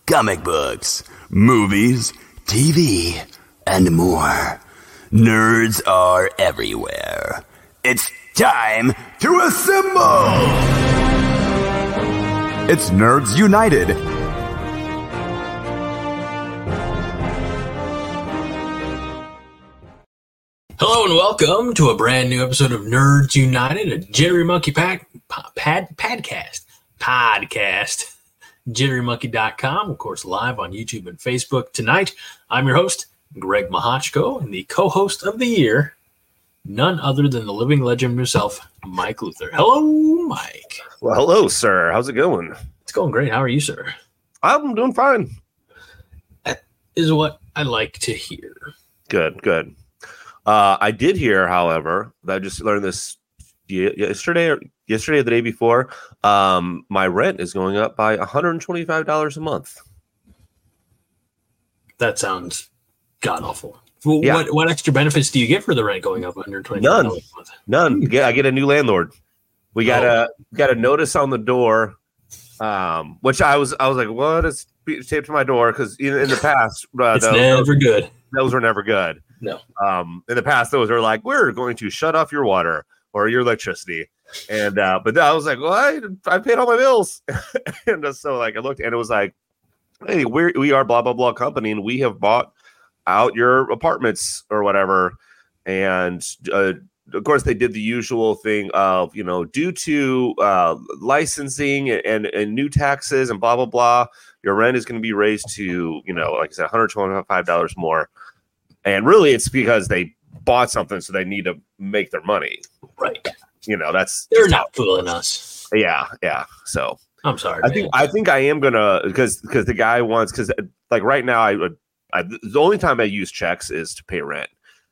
comic books, movies, TV, and more. Nerds are everywhere. It's time to assemble! It's Nerds United. Hello and welcome to a brand new episode of Nerds United, a Jittery Monkey podcast. JitteryMonkey.com, of course, live on YouTube and Facebook. Tonight, I'm your host, Greg Mahochko, and the co-host of the year, none other than the living legend himself, Mike Luther. Hello, Mike. Well, hello, sir. How's it going? It's going great. How are you, sir? I'm doing fine. That is what I like to hear. Good. I did hear, however, that I just learned this yesterday or the day before. My rent is going up by $125 a month. That sounds god awful. Well, Yeah. What extra benefits do you get for the rent going up $125 None. a month? None. I get a new landlord. We got a notice on the door, which I was like, what is taped to my door? Because in the past, It's never good. Those were never good. No. In the past, those were like, we're going to shut off your water or your electricity. And but I was like, well, I paid all my bills. And so like I looked and it was like, hey, we are blah blah blah company, and we have bought out your apartments or whatever. And of course, they did the usual thing of, due to licensing and new taxes and blah blah blah, your rent is going to be raised to, like I said, $125 more. And really, it's because they bought something, so they need to make their money. Right. They're not fooling us. Yeah. So I'm sorry. I think I am gonna because the guy wants like right now I the only time I use checks is to pay rent.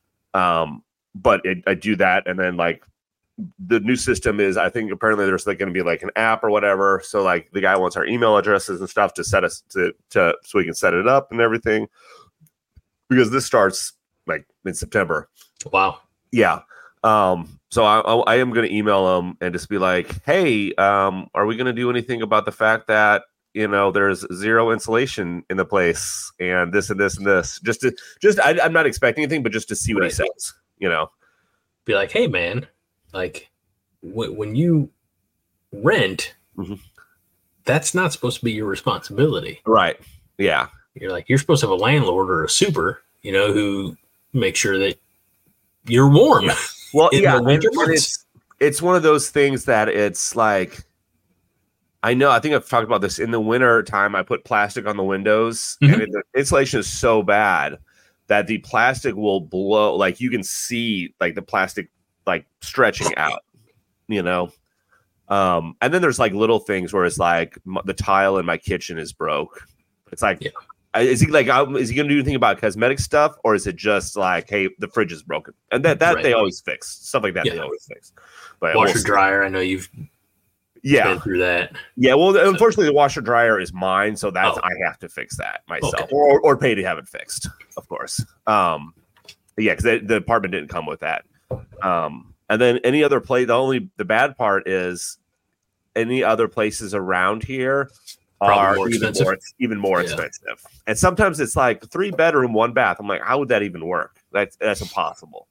But I do that, and then like the new system is, I think apparently there's like going to be like an app or whatever. So like the guy wants our email addresses and stuff to set us to so we can set it up and everything. Because this starts like in September. Wow. Yeah. So I am going to email them and just be like, hey, are we going to do anything about the fact that, there's zero insulation in the place and this and this and this? I'm not expecting anything, but just to see what he says, Be like, hey, man, like when you rent, that's not supposed to be your responsibility. Right. Yeah. You're supposed to have a landlord or a super, who makes sure that you're warm. Well, yeah, it's one of those things that it's like, I think I've talked about this in the winter time. I put plastic on the windows, and the insulation is so bad that the plastic will blow. Like you can see like the plastic like stretching out, and then there's like little things where it's like the tile in my kitchen is broke. It's like, is he going to do anything about cosmetic stuff, or is it just like, hey, the fridge is broken? And that they always fix stuff like that. Yeah. They always fix. But washer dryer, I know you've been through that. Yeah. Well, unfortunately, the washer dryer is mine, so I have to fix that myself, or pay to have it fixed, of course. Because the apartment didn't come with that. And then any other place, the bad part is any other places around here are even more expensive. And sometimes it's like 3-bedroom, 1-bath. I'm like, how would that even work? That's impossible.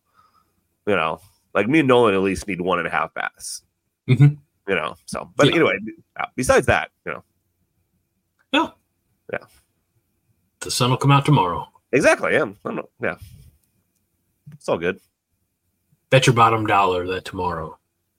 Like me and Nolan at least need 1.5 baths. So, but anyway, besides that, Yeah. The sun will come out tomorrow. Exactly. Yeah. It's all good. Bet your bottom dollar that tomorrow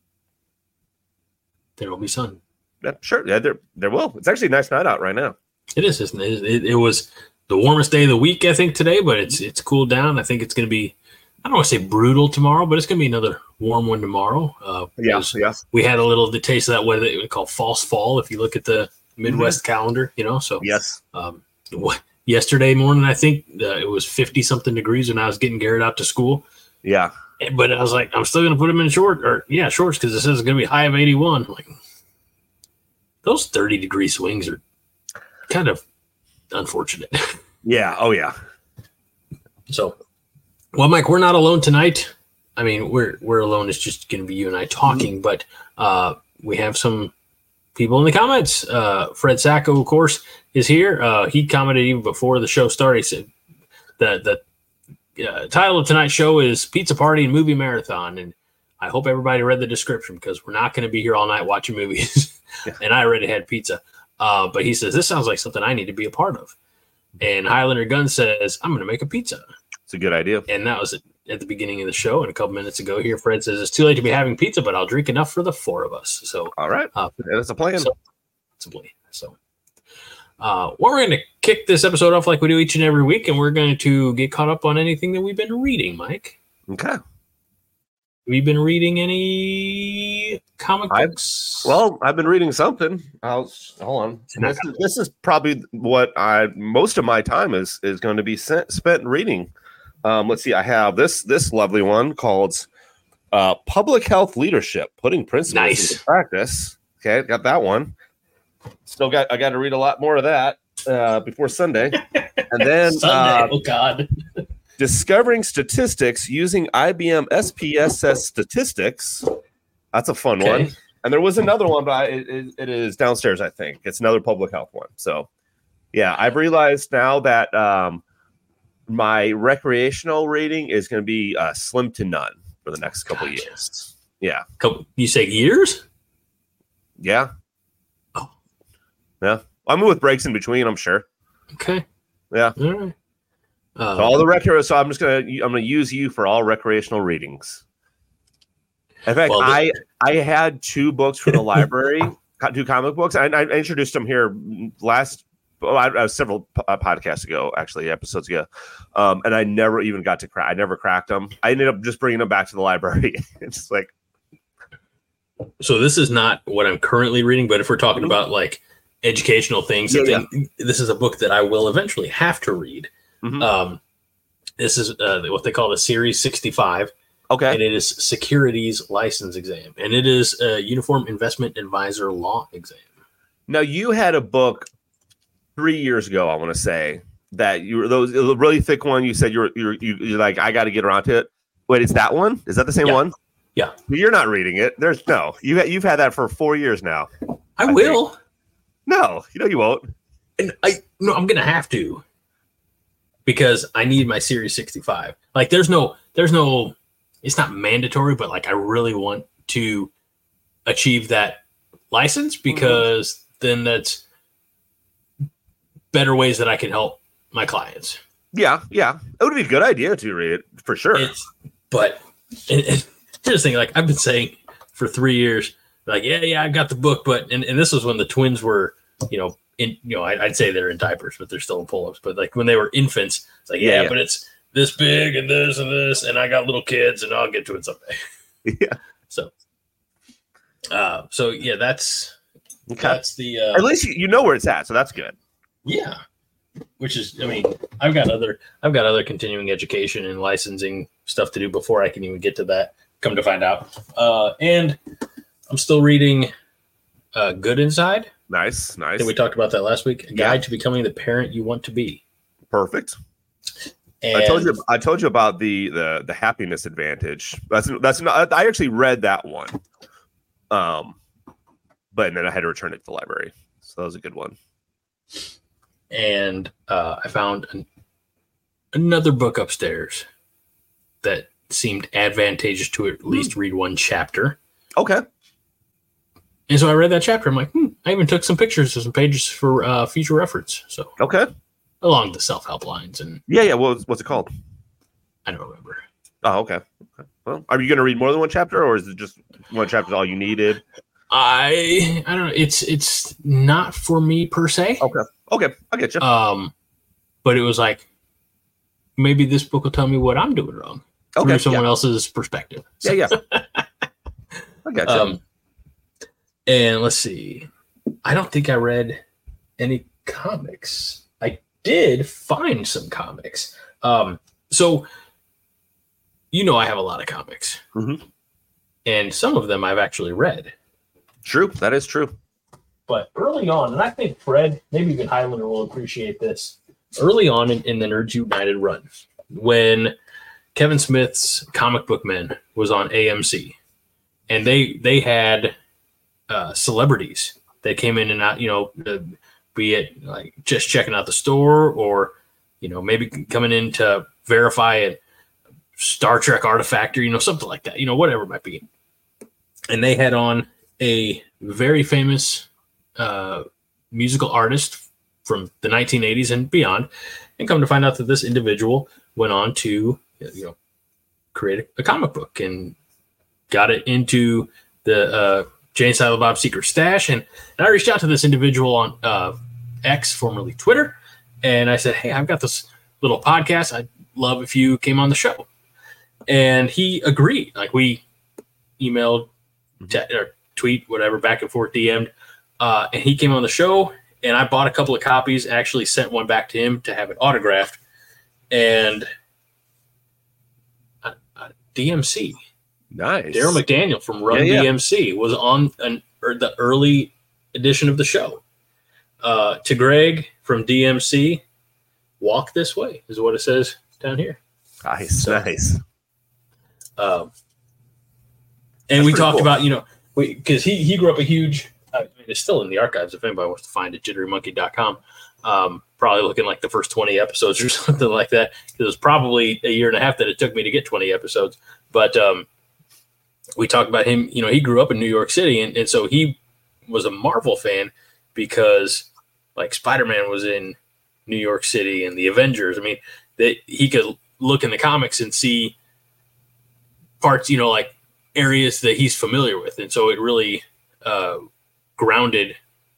there will be sun. Yeah, sure. Yeah, there will. It's actually a nice night out right now. It is, isn't it? It was the warmest day of the week, I think, today, but it's cooled down. I think it's going to be, I don't want to say brutal tomorrow, but it's going to be another warm one tomorrow. Yeah. We had a little taste of that weather that we call false fall if you look at the Midwest calendar, So yes. Yesterday morning, I think it was 50-something degrees when I was getting Garrett out to school. Yeah. But I was like, I'm still going to put him in shorts because it says it's going to be high of 81. I'm like, those 30-degree swings are kind of unfortunate. Yeah. Oh, yeah. So, well, Mike, we're not alone tonight. I mean, we're alone. It's just going to be you and I talking, but we have some people in the comments. Fred Sacco, of course, is here. He commented even before the show started. He said the title of tonight's show is Pizza Party and Movie Marathon. And I hope everybody read the description because we're not going to be here all night watching movies. And I already had pizza. But he says, this sounds like something I need to be a part of. And Highlander Gunn says, I'm going to make a pizza. It's a good idea. And that was at the beginning of the show. And a couple minutes ago here, Fred says, it's too late to be having pizza, but I'll drink enough for the 4 of us. So, all right. That's a plan. It's a plan. So, we're going to kick this episode off like we do each and every week. And we're going to get caught up on anything that we've been reading, Mike. Okay. We've been reading any comic books? I've been reading something. Hold on. This is probably what most of my time is going to be spent reading. Let's see. I have this lovely one called Public Health Leadership: Putting Principles into Practice. Okay, got that one. I got to read a lot more of that before Sunday, and then Sunday. Oh God. Discovering Statistics Using IBM SPSS Statistics. That's a fun one. And there was another one, but it is downstairs, I think. It's another public health one. So, yeah, I've realized now that my recreational rating is going to be slim to none for the next couple of years. Yeah. You say years? Yeah. Oh. Yeah. I'm with breaks in between, I'm sure. Okay. Yeah. All right. So all the so I'm gonna use you for all recreational readings. In fact, I had 2 books from the library, 2 comic books. I introduced them here several podcasts ago, actually episodes ago, and I never even got to crack. I never cracked them. I ended up just bringing them back to the library. It's like, so this is not what I'm currently reading, but if we're talking about like educational things, this is a book that I will eventually have to read. Mm-hmm. This is what they call the Series 65. Okay. And it is Securities License Exam. And it is a Uniform Investment Advisor Law Exam. Now, you had a book 3 years ago, I want to say, that you were a really thick one. You said you're like, I got to get around to it. Wait, it's that one? Is that the same one? Yeah. You're not reading it. You've had that for 4 years now. I will. Think. No, you won't. And I'm going to have to. Because I need my Series 65. Like, there's no, it's not mandatory, but like, I really want to achieve that license because then that's better ways that I can help my clients. Yeah. It would be a good idea to read it for sure. But here's the thing, like I've been saying for 3 years, like, yeah, I've got the book, but, and this was when the twins were, I'd say they're in diapers, but they're still in pull-ups. But like when they were infants, it's like, but it's this big and this, and I got little kids, and I'll get to it someday. Yeah. So that's the. At least you know where it's at, so that's good. Yeah. Which is, I've got other continuing education and licensing stuff to do before I can even get to that. Come to find out, and I'm still reading Good Inside. Nice. I think we talked about that last week. A guide to becoming the parent you want to be. Perfect. And I told you about the happiness advantage. That's not. I actually read that one, but then I had to return it to the library. So that was a good one. And I found another book upstairs that seemed advantageous to at least read one chapter. Okay. And so I read that chapter. I'm like, I even took some pictures of some pages for future reference. So along the self-help lines and what's it called? I don't remember. Oh, okay. Well, are you going to read more than one chapter, or is it just one chapter all you needed? I don't know. It's not for me per se. Okay, I get you. But it was like maybe this book will tell me what I'm doing wrong through someone else's perspective. So. Yeah. I got you. And let's see. I don't think I read any comics. I did find some comics. So, I have a lot of comics. Mm-hmm. And some of them I've actually read. True. That is true. But early on, and I think Fred, maybe even Highlander will appreciate this. Early on in the Nerds United run, when Kevin Smith's Comic Book Men was on AMC, and they had celebrities that came in and out, be it like just checking out the store or, maybe coming in to verify a Star Trek artifact or, something like that, whatever it might be. And they had on a very famous musical artist from the 1980s and beyond, and come to find out that this individual went on to, create a comic book and got it into the Jay and Silent Bob's Secret Stash. And I reached out to this individual on X, formerly Twitter, and I said, hey, I've got this little podcast. I'd love if you came on the show. And he agreed. Like, we emailed, or tweet, whatever, back and forth, DM'd, and he came on the show, and I bought a couple of copies, actually sent one back to him to have it autographed. And DMC. Nice. Daryl McDaniel from Run DMC was on the early edition of the show. To Greg from DMC, walk this way is what it says down here. Nice. Nice. And That's we talked cool. about, because he grew up a huge, it's still in the archives if anybody wants to find it, jitterymonkey.com. Probably looking like the first 20 episodes or something like that. It was probably a year and a half that it took me to get 20 episodes. But we talked about him, he grew up in New York City. And so he was a Marvel fan because, like, Spider-Man was in New York City and the Avengers. I mean, he could look in the comics and see parts, like areas that he's familiar with. And so it really grounded,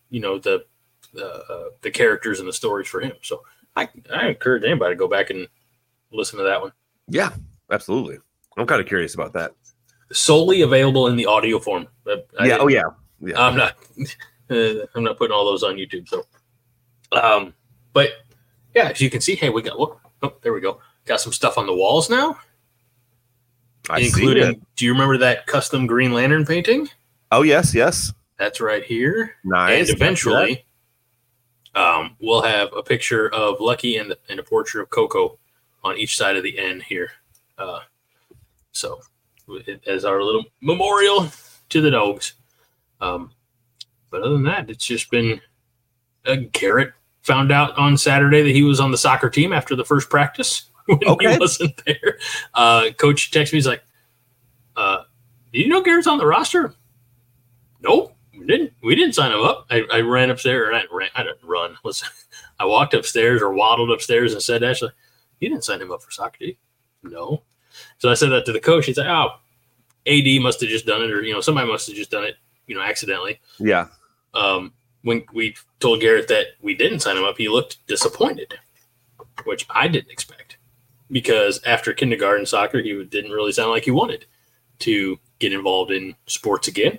the characters and the stories for him. So I encourage anybody to go back and listen to that one. Yeah, absolutely. I'm kind of curious about that. Solely available in the audio form. Yeah. I'm not putting all those on YouTube. So, but yeah, as you can see, hey, we got, there we go. Got some stuff on the walls now. Including, do you remember that custom Green Lantern painting? Oh, yes. That's right here. Nice. And eventually, we'll have a picture of Lucky and a portrait of Coco on each side of the N here. So, as our little memorial to the dogs. But other than that, it's just been Garrett found out on Saturday that he was on the soccer team after the first practice when he wasn't there. Coach texted me, he's like, "Did you know Garrett's on the roster?" Nope, we didn't sign him up. I ran upstairs, or I didn't run. Listen, I walked upstairs or waddled upstairs and said, "Ashley, you didn't sign him up for soccer, did you?" No. So I said that to the coach. He's like, "Oh, AD must have just done it, or somebody must have just done it, accidentally." Yeah. When we told Garrett that we didn't sign him up, he looked disappointed, which I didn't expect, because after kindergarten soccer, he didn't really sound like he wanted to get involved in sports again.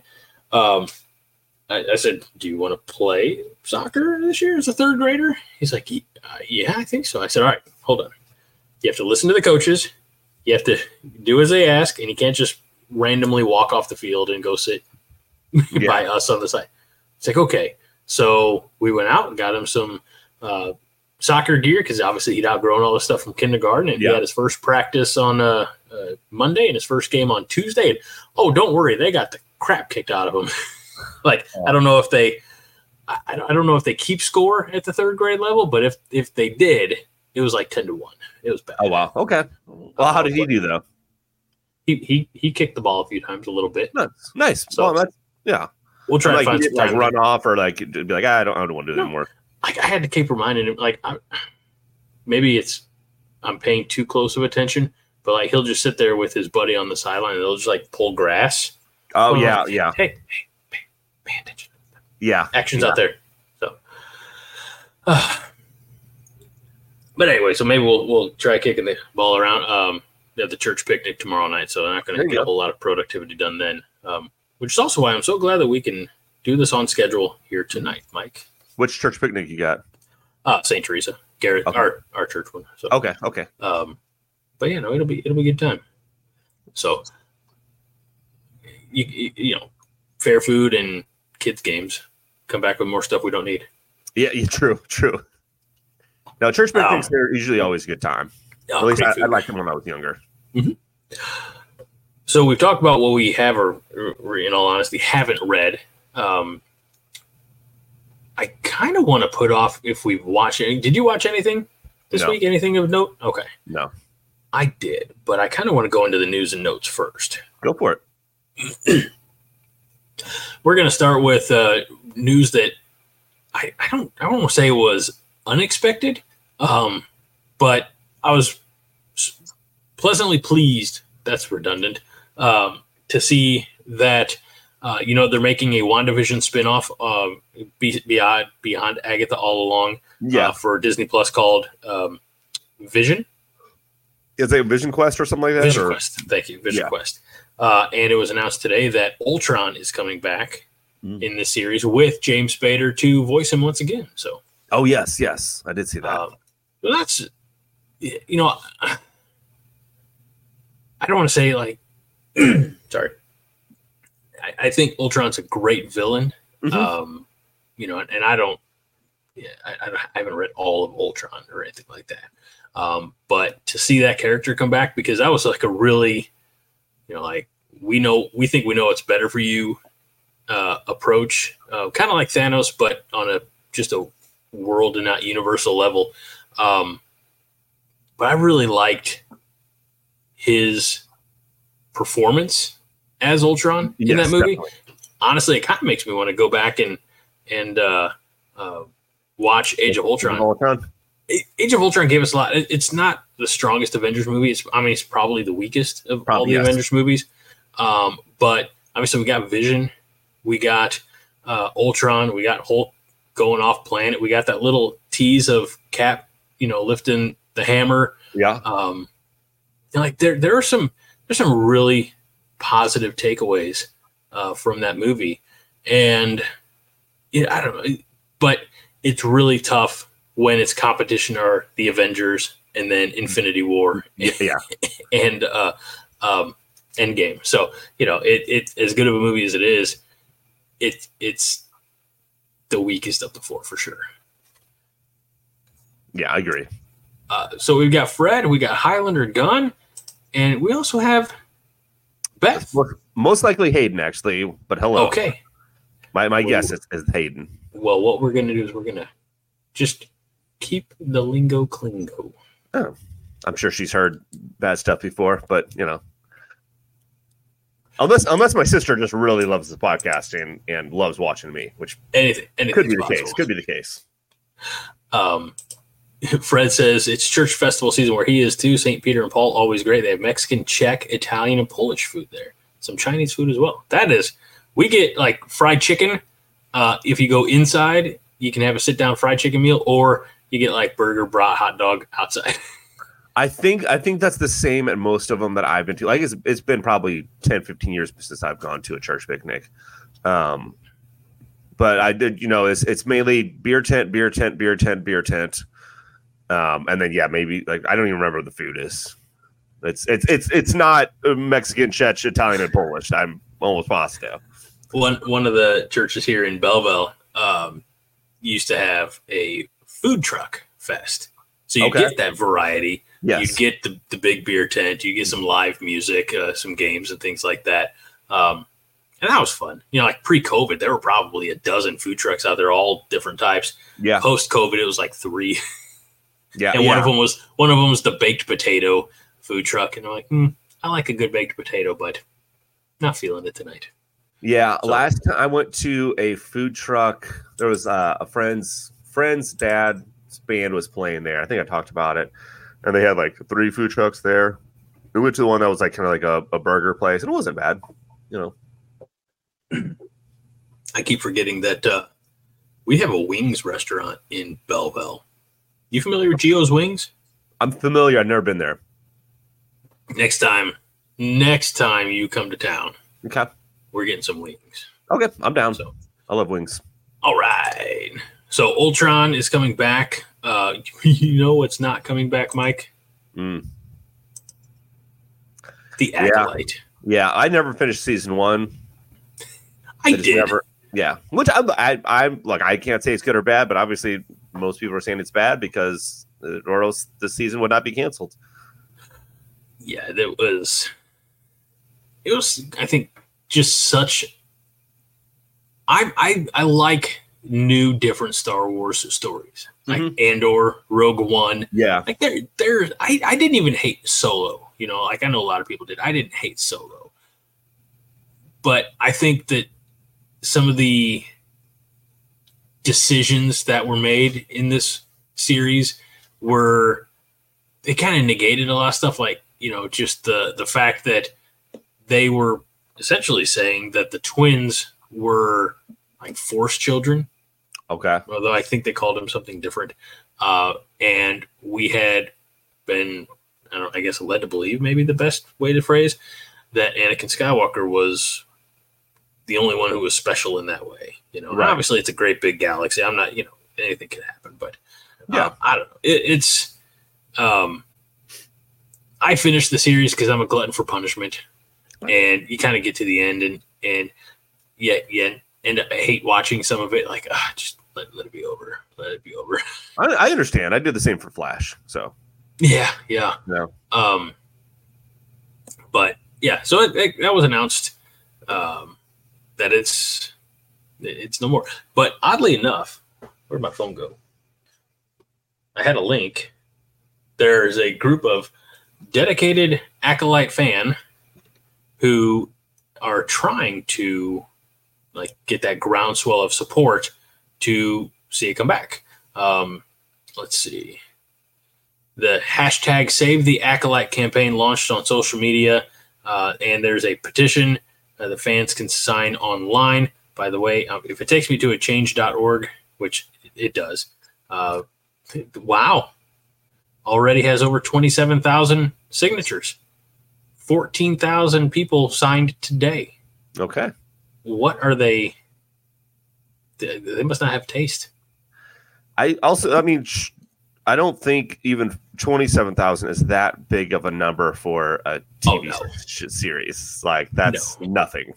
I said, "Do you want to play soccer this year as a third grader?" He's like, "Yeah, I think so." I said, "All right, hold on. You have to listen to the coaches. You have to do as they ask, and you can't just randomly walk off the field and go sit by us on the side." It's like, okay. So we went out and got him some soccer gear, because obviously he'd outgrown all the stuff from kindergarten, and he had his first practice on Monday and his first game on Tuesday. And, oh, don't worry, they got the crap kicked out of him. I don't know if they, I don't know if they keep score at the third grade level, but if they did, it was like 10-1. It was bad. Oh wow. Okay. Well, how did he do though? He kicked the ball a few times, a little bit. Nice. So, well, yeah. We'll try to find some time. Run off or be like, I don't want to do it anymore. I had to keep reminding him, maybe I'm paying too close of attention, but he'll just sit there with his buddy on the sideline and they'll just pull grass. Oh, yeah. Hey, pay attention. Yeah. Action's out there. So, but anyway, so maybe we'll try kicking the ball around. They have the church picnic tomorrow night, so they're not going to get a whole lot of productivity done then. Which is also why I'm so glad that we can do this on schedule here tonight, Mike. Which church picnic you got? St. Teresa, Garrett, okay. our church one. So, okay. But yeah, no, it'll be a good time. So, you know, fair food and kids games. Come back with more stuff we don't need. Yeah, true. No, church picnics are usually always a good time. At least I liked them when I was younger. Mm-hmm. So we've talked about what we have, or in all honesty, haven't read. I kind of want to put off if we've watched it. Did you watch anything this week? Anything of note? Okay. No. I did, but I kind of want to go into the news and notes first. Go for it. We're going to start with news that I don't want to say it was unexpected, but I was pleasantly pleased. That's redundant. To see that they're making a WandaVision spinoff beyond Agatha All Along. For Disney Plus called Vision. Is it Vision Quest or something like that? Vision Quest. Thank you, Vision Quest. And it was announced today that Ultron is coming back in this series with James Spader to voice him once again. So. Oh yes, I did see that. Well, that's I don't want to say like, sorry. I think Ultron's a great villain. Mm-hmm. And I don't. Yeah, I haven't read all of Ultron or anything like that. But to see that character come back, because that was like a really, like we think we know what's better for you approach, kind of like Thanos, but on just a world and not universal level. But I really liked his performance as Ultron in that movie. Definitely. Honestly, it kind of makes me want to go back and watch Age of Ultron. Age of Ultron gave us a lot. It's not the strongest Avengers movie. It's probably the weakest of all the Avengers movies. But obviously we got Vision, we got Ultron, we got Hulk going off planet. We got that little tease of Cap, lifting the hammer. Yeah. There's some really positive takeaways from that movie, and I don't know, but it's really tough when its competition are the Avengers and then Infinity War and Endgame. So, it's as good of a movie as it is. It's the weakest of the four for sure. Yeah, I agree. So we've got Fred, we got Highlander Gunn, and we also have Beth. Most likely Hayden, actually, but hello. Okay. My guess is Hayden. Well, what we're going to do is we're going to just keep the lingo clingo. Oh, I'm sure she's heard bad stuff before, but unless my sister just really loves the podcast and loves watching me, which anything could be the case. Could be the case. Fred says it's church festival season where he is too. St. Peter and Paul, always great. They have Mexican, Czech, Italian, and Polish food there. Some Chinese food as well. We get like fried chicken. If you go inside, you can have a sit-down fried chicken meal, or you get like burger, brat, hot dog outside. I think that's the same at most of them that I've been to. Like it's been probably 10, 15 years since I've gone to a church picnic. But I did, it's mainly beer tent. And then maybe like I don't even remember what the food is. It's not Mexican, Czech, Italian, and Polish. I'm almost positive. One of the churches here in Belleville used to have a food truck fest, so you get that variety. Yes. You get the big beer tent, you get some live music, some games and things like that. And that was fun. Like pre-COVID, there were probably a dozen food trucks out there, all different types. Yeah. Post-COVID, it was like 3. Yeah. And one of them was the baked potato food truck, and I'm like, I like a good baked potato, but not feeling it tonight. Yeah. So, last time I went to a food truck, there was a friend's dad's band was playing there. I think I talked about it. And they had like 3 food trucks there. We went to the one that was like kind of like a burger place, and it wasn't bad, I keep forgetting that we have a wings restaurant in Belleville. You familiar with Gio's Wings? I'm familiar. I've never been there. Next time you come to town, okay, we're getting some wings. Okay, I'm down. So I love wings. All right. So Ultron is coming back. You know what's not coming back, Mike? The Acolyte. Yeah, I never finished season 1. I did. Which I'm like, I can't say it's good or bad, but obviously most people are saying it's bad because or else the season would not be canceled. Yeah, it was. I think just such. I like new, different Star Wars stories, like Andor, Rogue One. Yeah, like I didn't even hate Solo. You know, like I know a lot of people did. I didn't hate Solo, but I think that some of the decisions that were made in this series they kind of negated a lot of stuff, like, you know, just the fact that they were essentially saying that the twins were like Force children. Okay. Although I think they called him something different. And we had been, I guess, led to believe, maybe the best way to phrase, that Anakin Skywalker was the only one who was special in that way. You know, Right. Obviously it's a great big galaxy. I'm not, you know, anything can happen, but Yeah. I don't know. I finished the series because I'm a glutton for punishment, and you kind of get to the end and yeah, end up hate watching some of it. Like, just let it be over. Let it be over. I understand. I did the same for Flash. So Yeah. no. But yeah, so that was announced that it's no more. But oddly enough, where'd my phone go? I had a link. There's a group of dedicated Acolyte fan who are trying to like get that groundswell of support to see it come back. Let's see. The hashtag Save the Acolyte campaign launched on social media, and there's a petition the fans can sign online. By the way, if it takes me to a change.org, which it does, wow, already has over 27,000 signatures. 14,000 people signed today. Okay. What are they? They must not have taste. I don't think even 27,000 is that big of a number for a TV series. Like, that's nothing.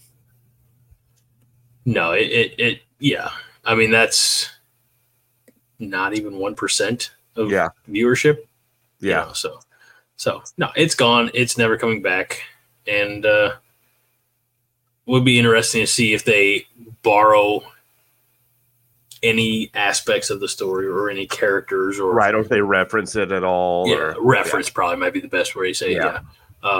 No, yeah. I mean, that's not even 1% of viewership. Yeah. You know, so no, it's gone. It's never coming back. And would be interesting to see if they borrow any aspects of the story or any characters, or right, or if they reference it at all. Yeah, reference probably might be the best way to say it. Yeah.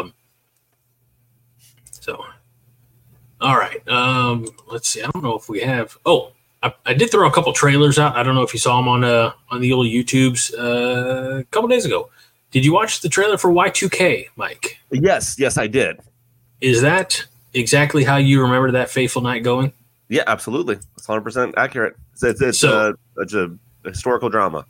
So, all right. Let's see. I don't know if we have. Oh, I did throw a couple trailers out. I don't know if you saw them on the old YouTubes a couple days ago. Did you watch the trailer for Y2K, Mike? Yes, I did. Is that exactly how you remember that fateful night going? Yeah, absolutely. It's 100% accurate. It's a historical drama.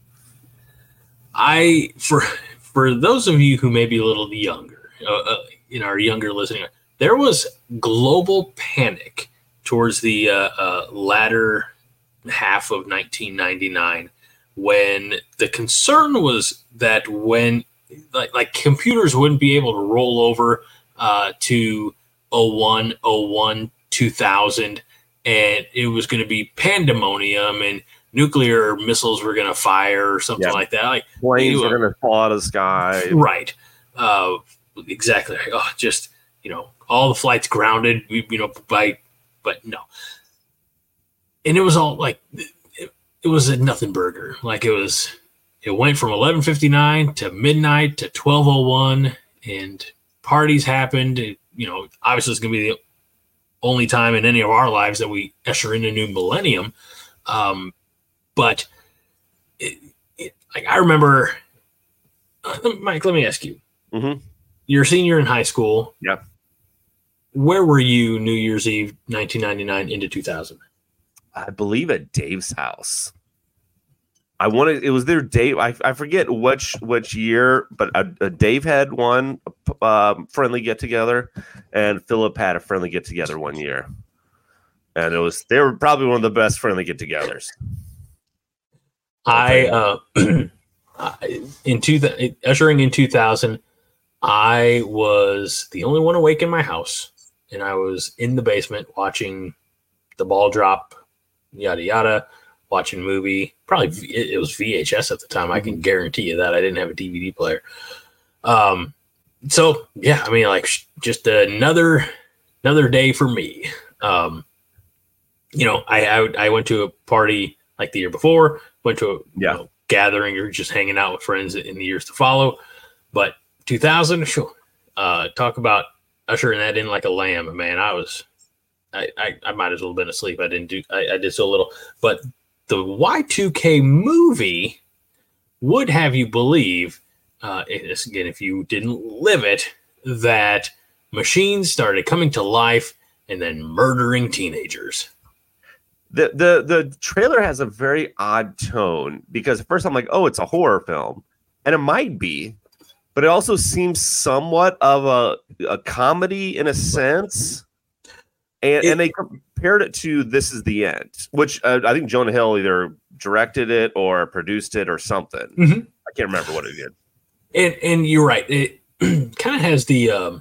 For those of you who may be a little younger, in our younger listening, there was global panic towards the latter half of 1999 when the concern was that when like computers wouldn't be able to roll over to 01, 2000, and it was going to be pandemonium and nuclear missiles were going to fire or something like that. Like planes were going to fall out of the sky. Right. Exactly. Oh, just, all the flights grounded, but no. And it was all like, it was a nothing burger. Like it went from 11:59 to midnight to 12:01 and parties happened. Obviously it's going to be the only time in any of our lives that we usher in a new millennium. But I remember, Mike, let me ask you, you're a senior in high school. Yeah. Where were you New Year's Eve, 1999 into 2000? I believe at Dave's house. It was their Dave. I forget which year, but Dave had one friendly get together, and Philip had a friendly get together one year, and they were probably one of the best friendly get togethers. Ushering in 2000, I was the only one awake in my house, and I was in the basement watching the ball drop, yada yada. Watching a movie, probably it was VHS at the time. I can guarantee you that I didn't have a DVD player. So yeah, I mean, like just another day for me. I went to a party like the year before, went to a gathering or just hanging out with friends in the years to follow. But 2000, talk about ushering that in like a lamb, man. I might as well have been asleep. I did so little. But the Y2K movie would have you believe, again, if you didn't live it, that machines started coming to life and then murdering teenagers. The trailer has a very odd tone because at first I'm like, oh, it's a horror film. And it might be, but it also seems somewhat of a comedy in a sense. And they compared it to This Is the End, which I think Jonah Hill either directed it or produced it or something. Mm-hmm. I can't remember what it did. And you're right. It kind of has the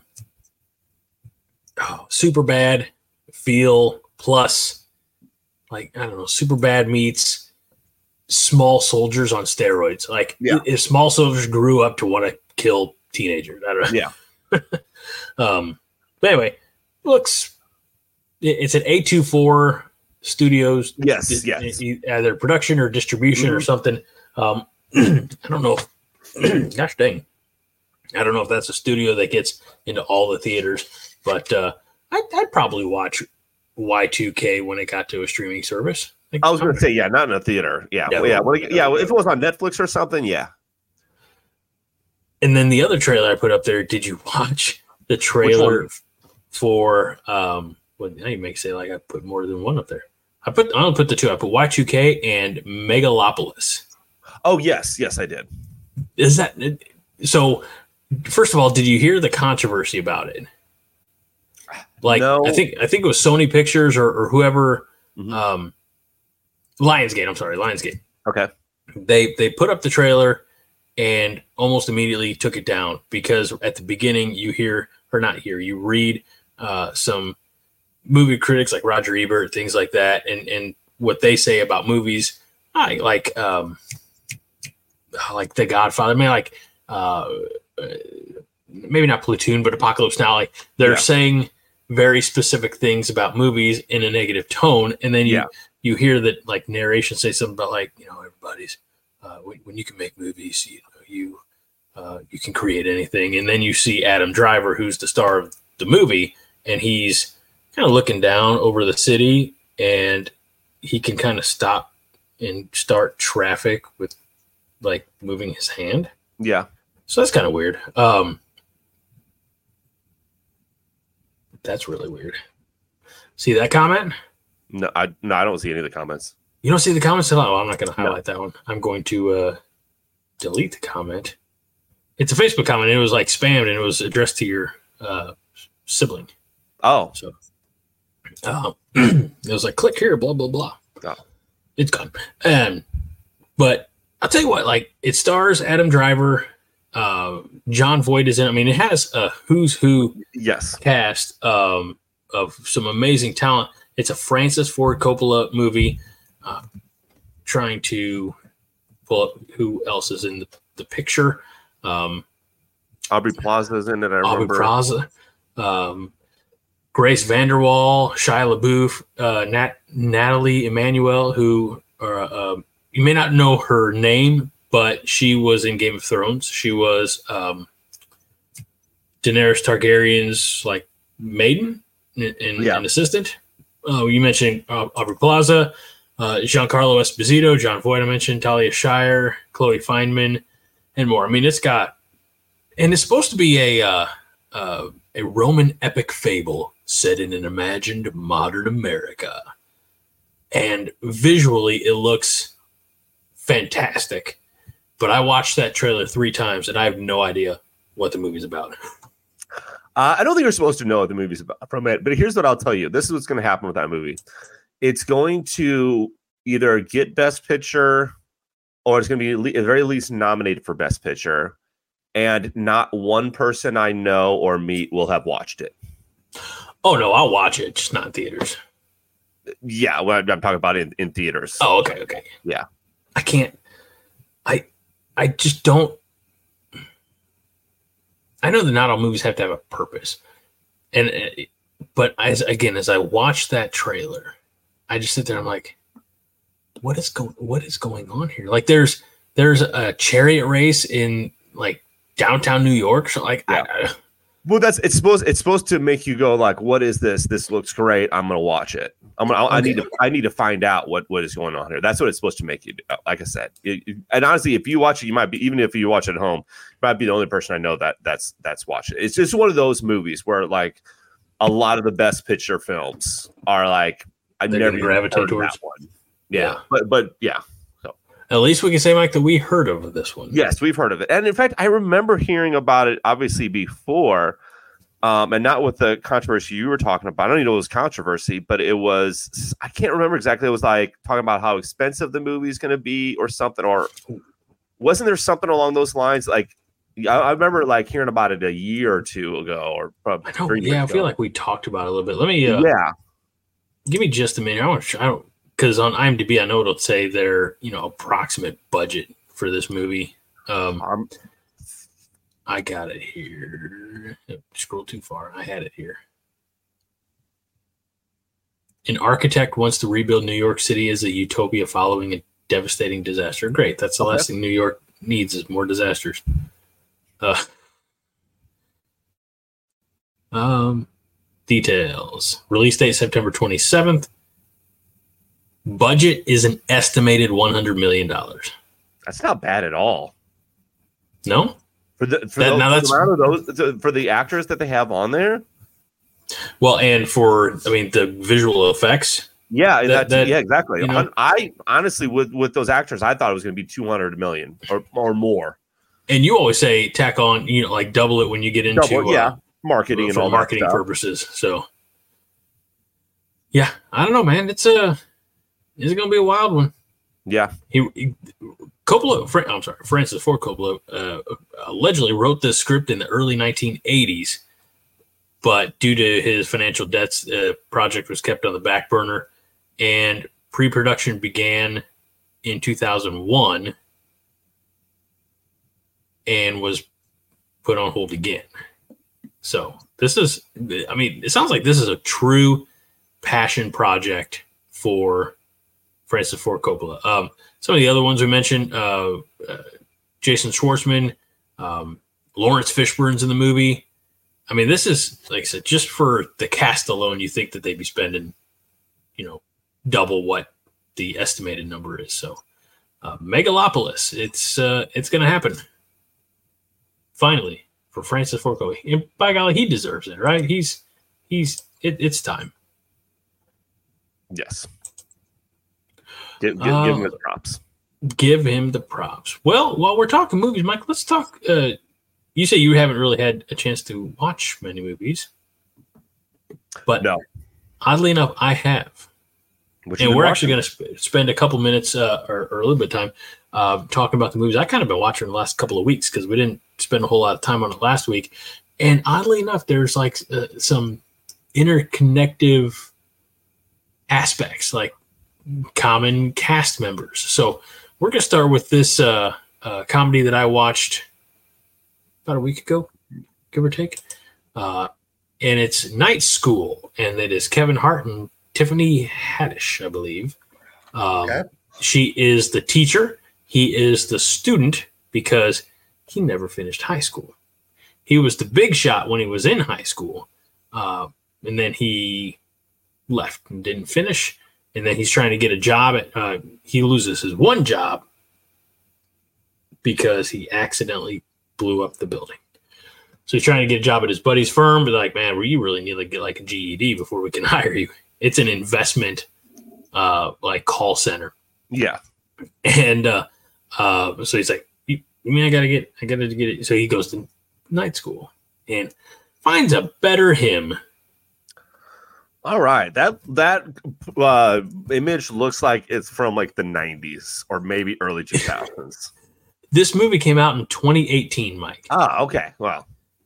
super bad feel plus, like, I don't know, super bad meets Small Soldiers on steroids. Like, if Small Soldiers grew up to want to kill teenagers. I don't know. Yeah. But anyway, it's an A24 Studios. Yes. Either production or distribution or something. I don't know. Gosh dang. I don't know if that's a studio that gets into all the theaters, but I'd probably watch Y2K when it got to a streaming service. I was going to say, not in a theater. Yeah. If it was on Netflix or something, yeah. And then the other trailer I put up there, did you watch the trailer for well, now you may say like I put more than one up there. I don't put the two. I put Y2K and Megalopolis. Oh, yes, I did. Is that so? First of all, did you hear the controversy about it? Like, no. I think it was Sony Pictures or whoever. Mm-hmm. Lionsgate. I'm sorry, Lionsgate. Okay. They put up the trailer and almost immediately took it down because at the beginning you read some movie critics like Roger Ebert, things like that, and what they say about movies, like The Godfather. I mean, like maybe not Platoon, but Apocalypse Now. Like they're saying very specific things about movies in a negative tone, and then you hear that like narration say something about like everybody's when you can make movies, you can create anything, and then you see Adam Driver, who's the star of the movie, and he's kind of looking down over the city, and he can kind of stop and start traffic with like moving his hand. Yeah. So that's kind of weird. That's really weird. See that comment? No, I don't see any of the comments. You don't see the comments? Oh, I'm not going to highlight that one. I'm going to delete the comment. It's a Facebook comment. And it was like spammed, and it was addressed to your sibling. Oh. So it was like, click here, blah, blah, blah. Oh. It's gone. But I'll tell you what, like, it stars Adam Driver. John Voight is in it. I mean, it has a who's who cast of some amazing talent. It's a Francis Ford Coppola movie, trying to pull up who else is in the picture. Aubrey Plaza is in it. I remember. Aubrey Plaza, Grace Vanderwall, Shia LaBeouf, Natalie Emmanuel, who you may not know her name, but she was in Game of Thrones. She was Daenerys Targaryen's like maiden and assistant. You mentioned Aubrey Plaza, Giancarlo Esposito, John Voight I mentioned, Talia Shire, Chloe Fineman, and more. I mean, it's supposed to be a Roman epic fable set in an imagined modern America. And visually, it looks fantastic. But I watched that trailer 3 times, and I have no idea what the movie's about. I don't think you're supposed to know what the movie's about from it, but here's what I'll tell you. This is what's going to happen with that movie. It's going to either get Best Picture, or it's going to be at the very least nominated for Best Picture, and not one person I know or meet will have watched it. Oh, no, I'll watch it, just not in theaters. Yeah, well, I'm talking about in theaters. Oh, okay. Yeah. I can't. I just don't. I know that not all movies have to have a purpose, but as I watched that trailer, I just sit there. I'm like, what is going on here? Like, there's a chariot race in like downtown New York. So like, Yeah. Well, it's supposed to make you go like, what is this? This looks great. I'm gonna watch it. I need to find out what is going on here. That's what it's supposed to make you do. Like I said, and honestly, if you watch it, you might be, even if you watch it at home, you might be the only person I know that's watching it. It's just one of those movies where like a lot of the best picture films are like I never gravitate towards that one. Yeah, but yeah. So at least we can say, Mike, that we heard of this one. Yes, we've heard of it, and in fact, I remember hearing about it obviously before. And not with the controversy you were talking about. I don't even know it was controversy, but it was, I can't remember exactly. It was like talking about how expensive the movie is going to be or something, or wasn't there something along those lines? Like, I remember like hearing about it a year or two ago, or probably. I feel like we talked about it a little bit. Let me, give me just a minute. I don't, because on IMDb, I know it'll say their, approximate budget for this movie. I got it here. Scroll too far. I had it here. An architect wants to rebuild New York City as a utopia following a devastating disaster. Great. That's the last thing New York needs is more disasters. Details. Release date September 27th. Budget is an estimated $100 million. That's not bad at all. No? For the actors that they have on there, well, and for the visual effects, exactly. I honestly, with those actors, I thought it was going to be $200 million or more. And you always say tack on, like double it when you get into marketing and all marketing purposes. So, yeah, I don't know, man. It's going to be a wild one. Yeah, Francis Ford Coppola allegedly wrote this script in the early 1980s, but due to his financial debts, the project was kept on the back burner, and pre-production began in 2001 and was put on hold again. So it sounds like this is a true passion project for Francis Ford Coppola. Some of the other ones we mentioned, Jason Schwartzman, Lawrence Fishburne's in the movie. This is, like I said, just for the cast alone, you think that they'd be spending, double what the estimated number is. So, Megalopolis, it's going to happen. Finally, for Francis Ford Coppola. And by golly, he deserves it, right? It's time. Yes. Give him his props. Give him the props. Well, while we're talking movies, Mike, let's talk. You say you haven't really had a chance to watch many movies, but no. Oddly enough, I have. And we're actually going to spend a couple minutes or a little bit of time talking about the movies I kind of been watching the last couple of weeks because we didn't spend a whole lot of time on it last week. And oddly enough, there's like some interconnective aspects, like common cast members. So we're going to start with this comedy that I watched about a week ago, give or take. And it's Night School, and it is Kevin Hart and Tiffany Haddish, I believe. She is the teacher. He is the student because he never finished high school. He was the big shot when he was in high school. And then he left and didn't finish. And then he's trying to get a job. He loses his one job because he accidentally blew up the building. So he's trying to get a job at his buddy's firm, but like, man, you really need to get like a GED before we can hire you. It's an investment, like call center. Yeah. And so he's like, you mean I gotta get it? So he goes to night school and finds a better him. All right, that image looks like it's from like the 90s or maybe early 2000s. This movie came out in 2018, Mike. Ah, okay. Wow.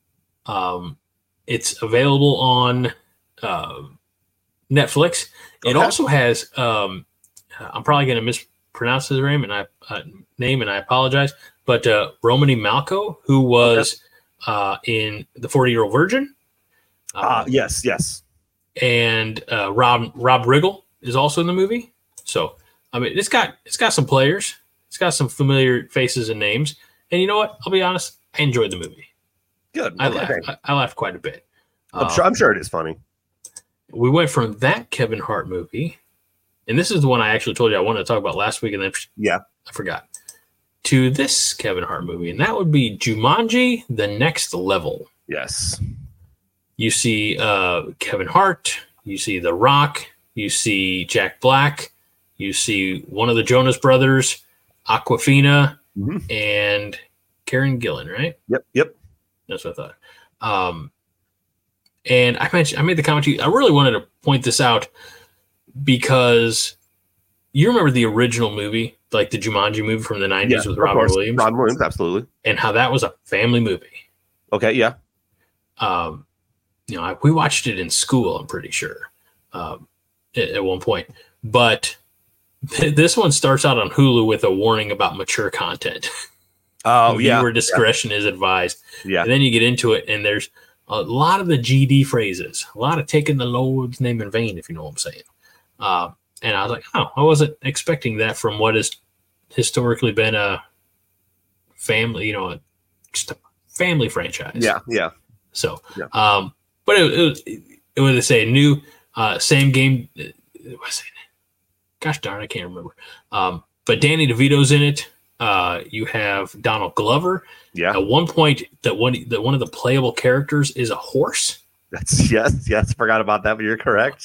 It's available on Netflix. It also has. I'm probably going to mispronounce his name, and I apologize. But Romany Malco, who was in The 40-Year-Old Virgin. Yes. And Rob Riggle, is also in the movie. So I mean, it's got some players, it's got some familiar faces and names, and you know what? I'll be honest, I enjoyed the movie. Good. I laughed quite a bit. I'm sure it is funny. We went from that Kevin Hart movie, and this is the one I actually told you I wanted to talk about last week, and then I forgot, to this Kevin Hart movie, and that would be Jumanji: The Next Level. Yes. You see Kevin Hart, you see The Rock, you see Jack Black, you see one of the Jonas Brothers, Awkwafina, and Karen Gillan, right? Yep. That's what I thought. And I made the comment to you. I really wanted to point this out because you remember the original movie, like the Jumanji movie from the 90s with Robin Williams? Robin Williams, absolutely. And how that was a family movie. Okay, yeah. We watched it in school, I'm pretty sure, at one point. But this one starts out on Hulu with a warning about mature content. Oh, yeah. Viewer discretion is advised. Yeah. And then you get into it, and there's a lot of the GD phrases, a lot of taking the Lord's name in vain, if you know what I'm saying. And I was like, oh, I wasn't expecting that from what has historically been a family, just a family franchise. Yeah. So, but it was to say new, same game. Gosh darn, I can't remember. But Danny DeVito's in it. You have Donald Glover. Yeah. At one point, that one of the playable characters is a horse. That's yes. Forgot about that, but you're correct.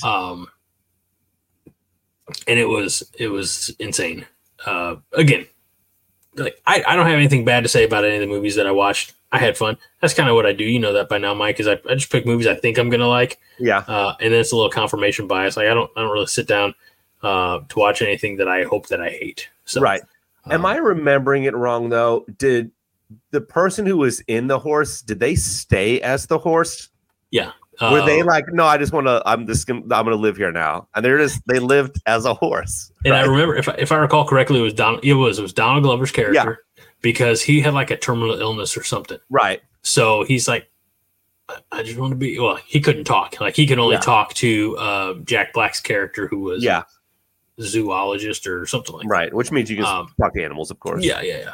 And it was insane. Again, like I don't have anything bad to say about any of the movies that I watched. I had fun. That's kind of what I do. You know that by now, Mike. Is I just pick movies I think I'm gonna like. Yeah. And then it's a little confirmation bias. Like I don't really sit down to watch anything that I hope that I hate. So, right. Am I remembering it wrong though? Did the person who was in the horse, did they stay as the horse? Yeah. Were they like, no, I'm gonna live here now, and they lived as a horse. And right? I remember, if I recall correctly, it was Donald Glover's character because he had like a terminal illness or something. Right. So he's like, I just want to be. Well, he couldn't talk. Like he could only talk to Jack Black's character, who was a zoologist or something like that. Right, which means you can talk to animals, of course. Yeah.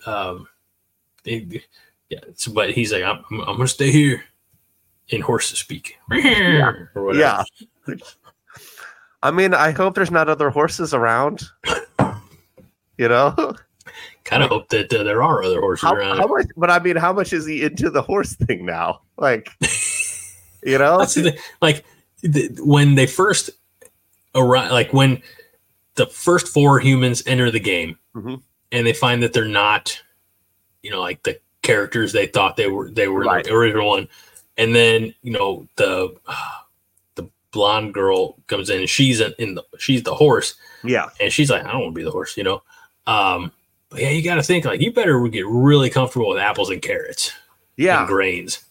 But he's like, I'm gonna stay here. In horses speak, or whatever. Yeah. I mean, I hope there's not other horses around. Kind of hope that there are other horses around. How much? But I mean, how much is he into the horse thing now? Like, That's the thing. Like when they first arrive, like when the first 4 humans enter the game, and they find that they're not, like the characters they thought they were right. The original one. And then the blonde girl comes in and she's the horse. Yeah. And she's like, I don't want to be the horse, But yeah, you got to think like you better get really comfortable with apples and carrots. Yeah. And grains.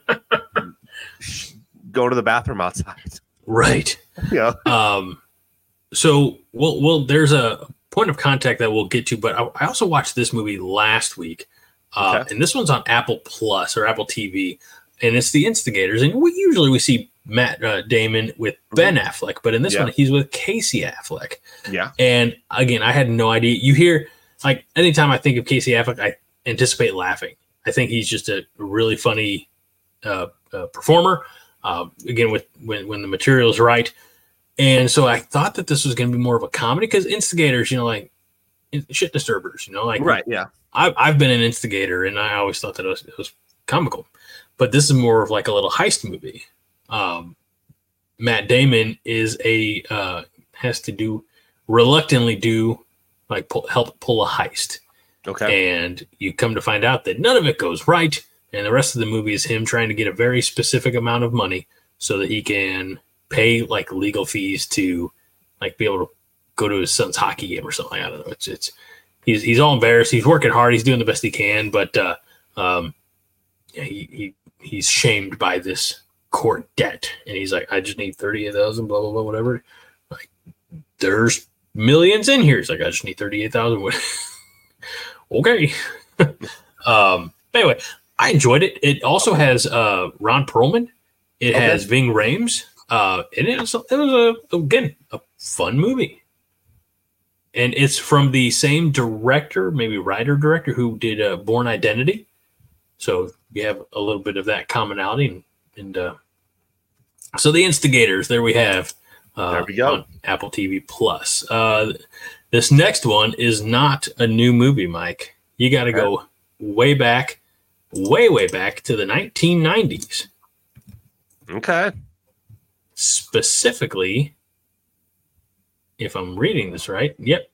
Go to the bathroom outside. Right. Yeah. So there's a point of contact that we'll get to, but I also watched this movie last week. And this one's on Apple Plus or Apple TV. And it's The Instigators, and we see Matt Damon with Ben Affleck, but in this one he's with Casey Affleck. Yeah. And again, I had no idea. You hear like anytime I think of Casey Affleck, I anticipate laughing. I think he's just a really funny performer. Again, when the material is right, and so I thought that this was going to be more of a comedy because Instigators, like shit disturbers, like right. Yeah. I've been an instigator, and I always thought that it was comical. But this is more of like a little heist movie. Matt Damon has to reluctantly do help pull a heist. Okay. And you come to find out that none of it goes right. And the rest of the movie is him trying to get a very specific amount of money so that he can pay like legal fees to be able to go to his son's hockey game or something. I don't know. He's all embarrassed. He's working hard. He's doing the best he can, but he's shamed by this court debt, and he's like, I just need 38,000, blah blah blah, whatever. Like, there's millions in here. He's like, I just need 38,000. Okay. Anyway, I enjoyed it. It also has Ron Perlman. It has Ving Rhames. It was again a fun movie. And it's from the same director, maybe writer-director, who did Bourne Identity. So you have a little bit of that commonality. And so The Instigators, there we have. There we go. On Apple TV Plus. This next one is not a new movie, Mike. You got to go way back to the 1990s. Okay. Specifically, if I'm reading this right,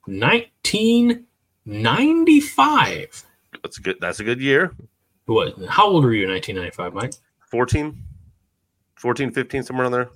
1995. That's a good year. What? How old were you in 1995, Mike? 14, 15, somewhere on there.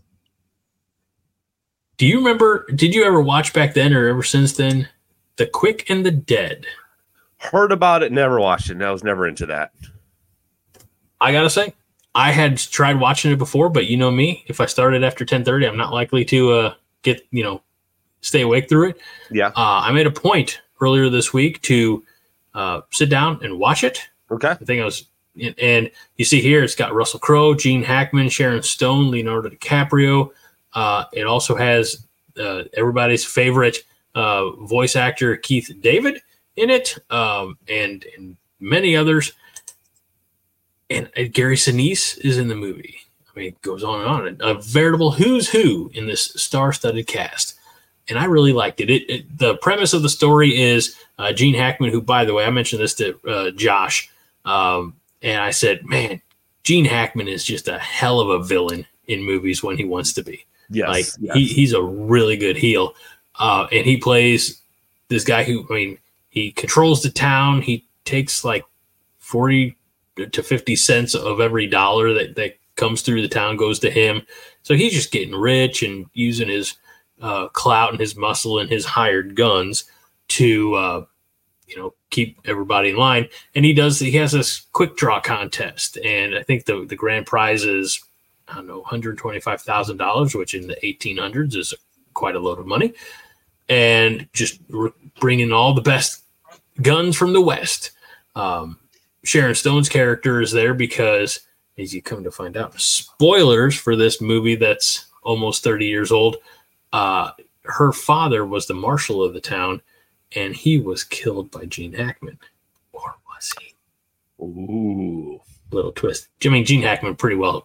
Do you remember, did you ever watch back then or ever since then, The Quick and the Dead? Heard about it, never watched it, and I was never into that. I got to say, I had tried watching it before, but you know me, if I started after 10:30, I'm not likely to stay awake through it. Yeah. I made a point earlier this week to sit down and watch it. Okay. I think I was, and you see here, it's got Russell Crowe, Gene Hackman, Sharon Stone, Leonardo DiCaprio. It also has everybody's favorite voice actor, Keith David, in it, and many others. And Gary Sinise is in the movie. I mean, it goes on and on. A veritable who's who in this star-studded cast. And I really liked it. The premise of the story is Gene Hackman, who, by the way, I mentioned this to Josh, and I said, man, Gene Hackman is just a hell of a villain in movies when he wants to be. Yes. He's a really good heel. And he plays this guy who, I mean, he controls the town. He takes like 40 to 50 cents of every dollar that comes through the town goes to him. So he's just getting rich and using his clout and his muscle and his hired guns to, keep everybody in line. And he has this quick draw contest. And I think the grand prize is, I don't know, $125,000, which in the 1800s is quite a load of money. And just bringing all the best guns from the West. Sharon Stone's character is there because, as you come to find out, spoilers for this movie that's almost 30 years old, her father was the marshal of the town, and he was killed by Gene Hackman. Or was he? Ooh. Little twist. I mean, Gene Hackman pretty well,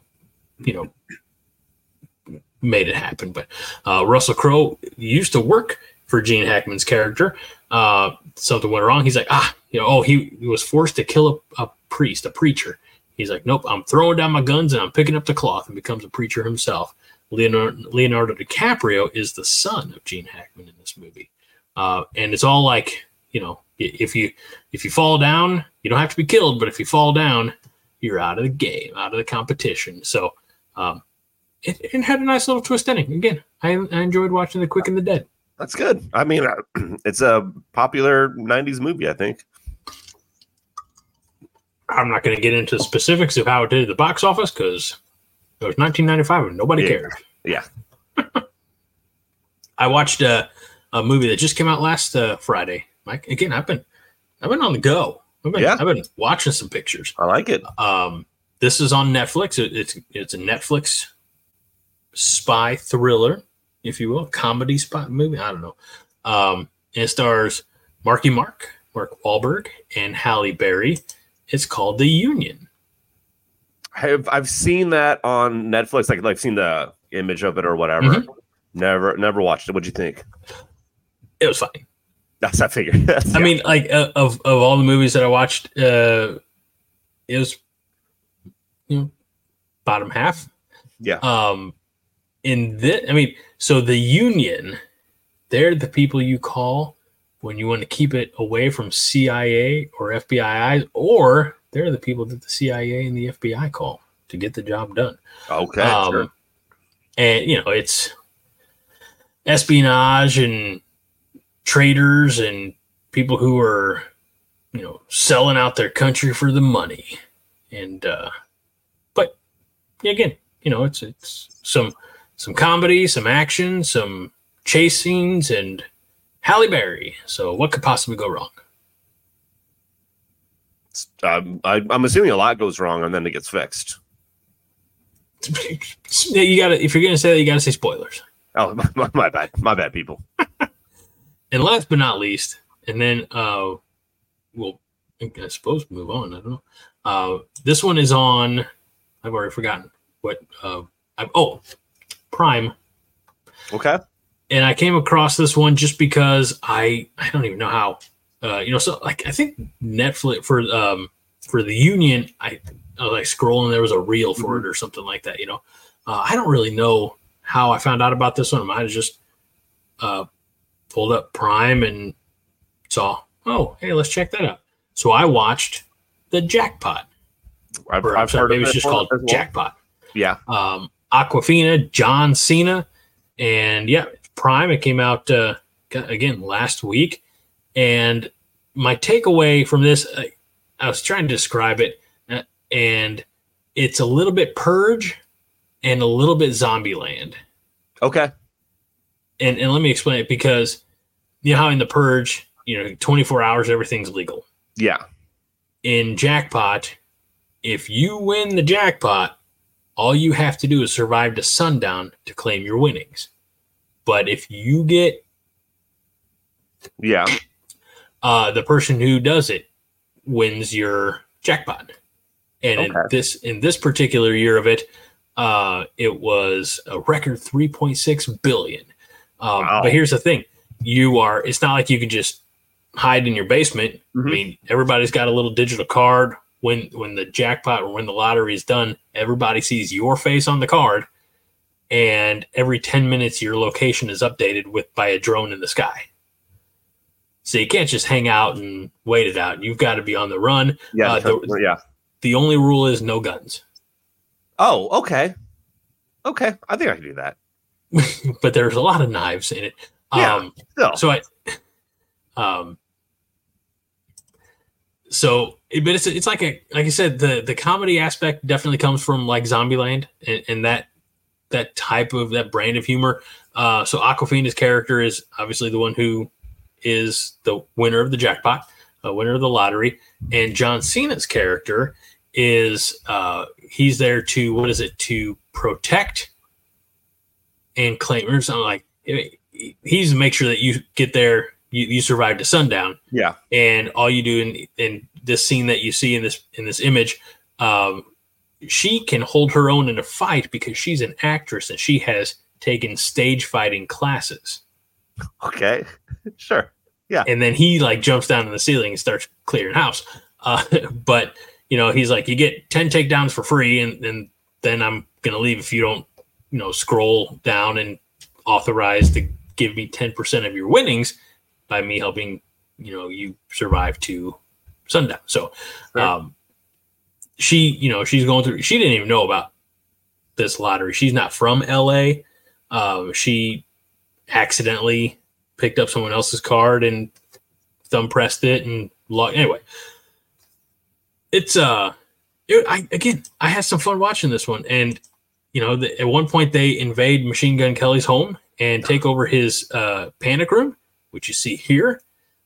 made it happen. But Russell Crowe used to work for Gene Hackman's character. Something went wrong. He's like, he was forced to kill a priest, a preacher. He's like, nope, I'm throwing down my guns and I'm picking up the cloth, and becomes a preacher himself. Leonardo DiCaprio is the son of Gene Hackman in this movie. And it's all like, if you fall down, you don't have to be killed, but if you fall down, you're out of the game, out of the competition. So it had a nice little twist ending. Again, I enjoyed watching The Quick and the Dead. That's good. I mean, it's a popular 90s movie, I think. I'm not going to get into specifics of how it did at the box office because it was 1995 and nobody cared. Yeah. I watched a movie that just came out last Friday. Mike, again, I've been on the go. I've been watching some pictures. I like it. This is on Netflix. It's a Netflix spy thriller, if you will, comedy spy movie. I don't know. And it stars Mark Wahlberg, and Halle Berry. It's called The Union. I've seen that on Netflix. Like I've seen the image of it or whatever. Mm-hmm. Never watched it. What'd you think? It was funny. That's I figured. I mean, like of all the movies that I watched, it was bottom half. Yeah. In this, I mean, so The Union, they're the people you call when you want to keep it away from CIA or FBI eyes, or they're the people that the CIA and the FBI call to get the job done. Okay. Sure. And, it's espionage and traitors and people who are, selling out their country for the money. And, but again, it's some comedy, some action, some chase scenes, and Halle Berry. So what could possibly go wrong? I'm assuming a lot goes wrong and then it gets fixed. You got to, if you're going to say that, you got to say spoilers. Oh, my bad. My bad, people. And last but not least, and then we'll, I suppose, move on. I don't know. This one is on, I've already forgotten what, Prime. Okay. And I came across this one just because I don't even know how, so like I think Netflix for the Union, I was like scrolling, there was a reel for it or something like that. I don't really know how I found out about this one. I might have just pulled up Prime and saw, oh, hey, let's check that out. So I watched The Jackpot. I've heard maybe of it's just called Jackpot. Yeah. Aquafina, John Cena, and yeah, Prime. It came out again last week, and my takeaway from this, I was trying to describe it, and it's a little bit Purge and a little bit Zombieland. Okay. And let me explain it, because you know how in the Purge, 24 hours everything's legal. Yeah. In Jackpot, if you win the jackpot, all you have to do is survive to sundown to claim your winnings. But if you get the person who does it wins your jackpot. And in this particular year of it, it was a record $3.6 billion. Wow. But here's the thing. It's not like you can just hide in your basement. I mean, everybody's got a little digital card. When the jackpot or when the lottery is done, everybody sees your face on the card, and every 10 minutes your location is updated by a drone in the sky. So you can't just hang out and wait it out. You've got to be on the run. Yeah. The only rule is no guns. Oh, okay. Okay. I think I can do that. But there's a lot of knives in it. Yeah. But it's like I said, the comedy aspect definitely comes from like Zombieland and that type of, that brand of humor. So Aquafina's character is obviously the one who is the winner of the jackpot, winner of the lottery, and John Cena's character is he's there to protect and claim or something, like he's to make sure that you get there. You survive to sundown. Yeah. And all you do in this scene that you see in this image, she can hold her own in a fight because she's an actress and she has taken stage fighting classes. Okay. Sure. Yeah. And then he like jumps down in the ceiling and starts clearing house. But he's like, you get 10 takedowns for free, and then I'm gonna leave if you don't, scroll down and authorize to give me 10% of your winnings by me helping, you survive to sundown. So, she's going through, she didn't even know about this lottery. She's not from LA. She accidentally picked up someone else's card and thumb pressed it and anyway, it's, I had some fun watching this one. And, at one point they invade Machine Gun Kelly's home and take over his panic room, which you see here.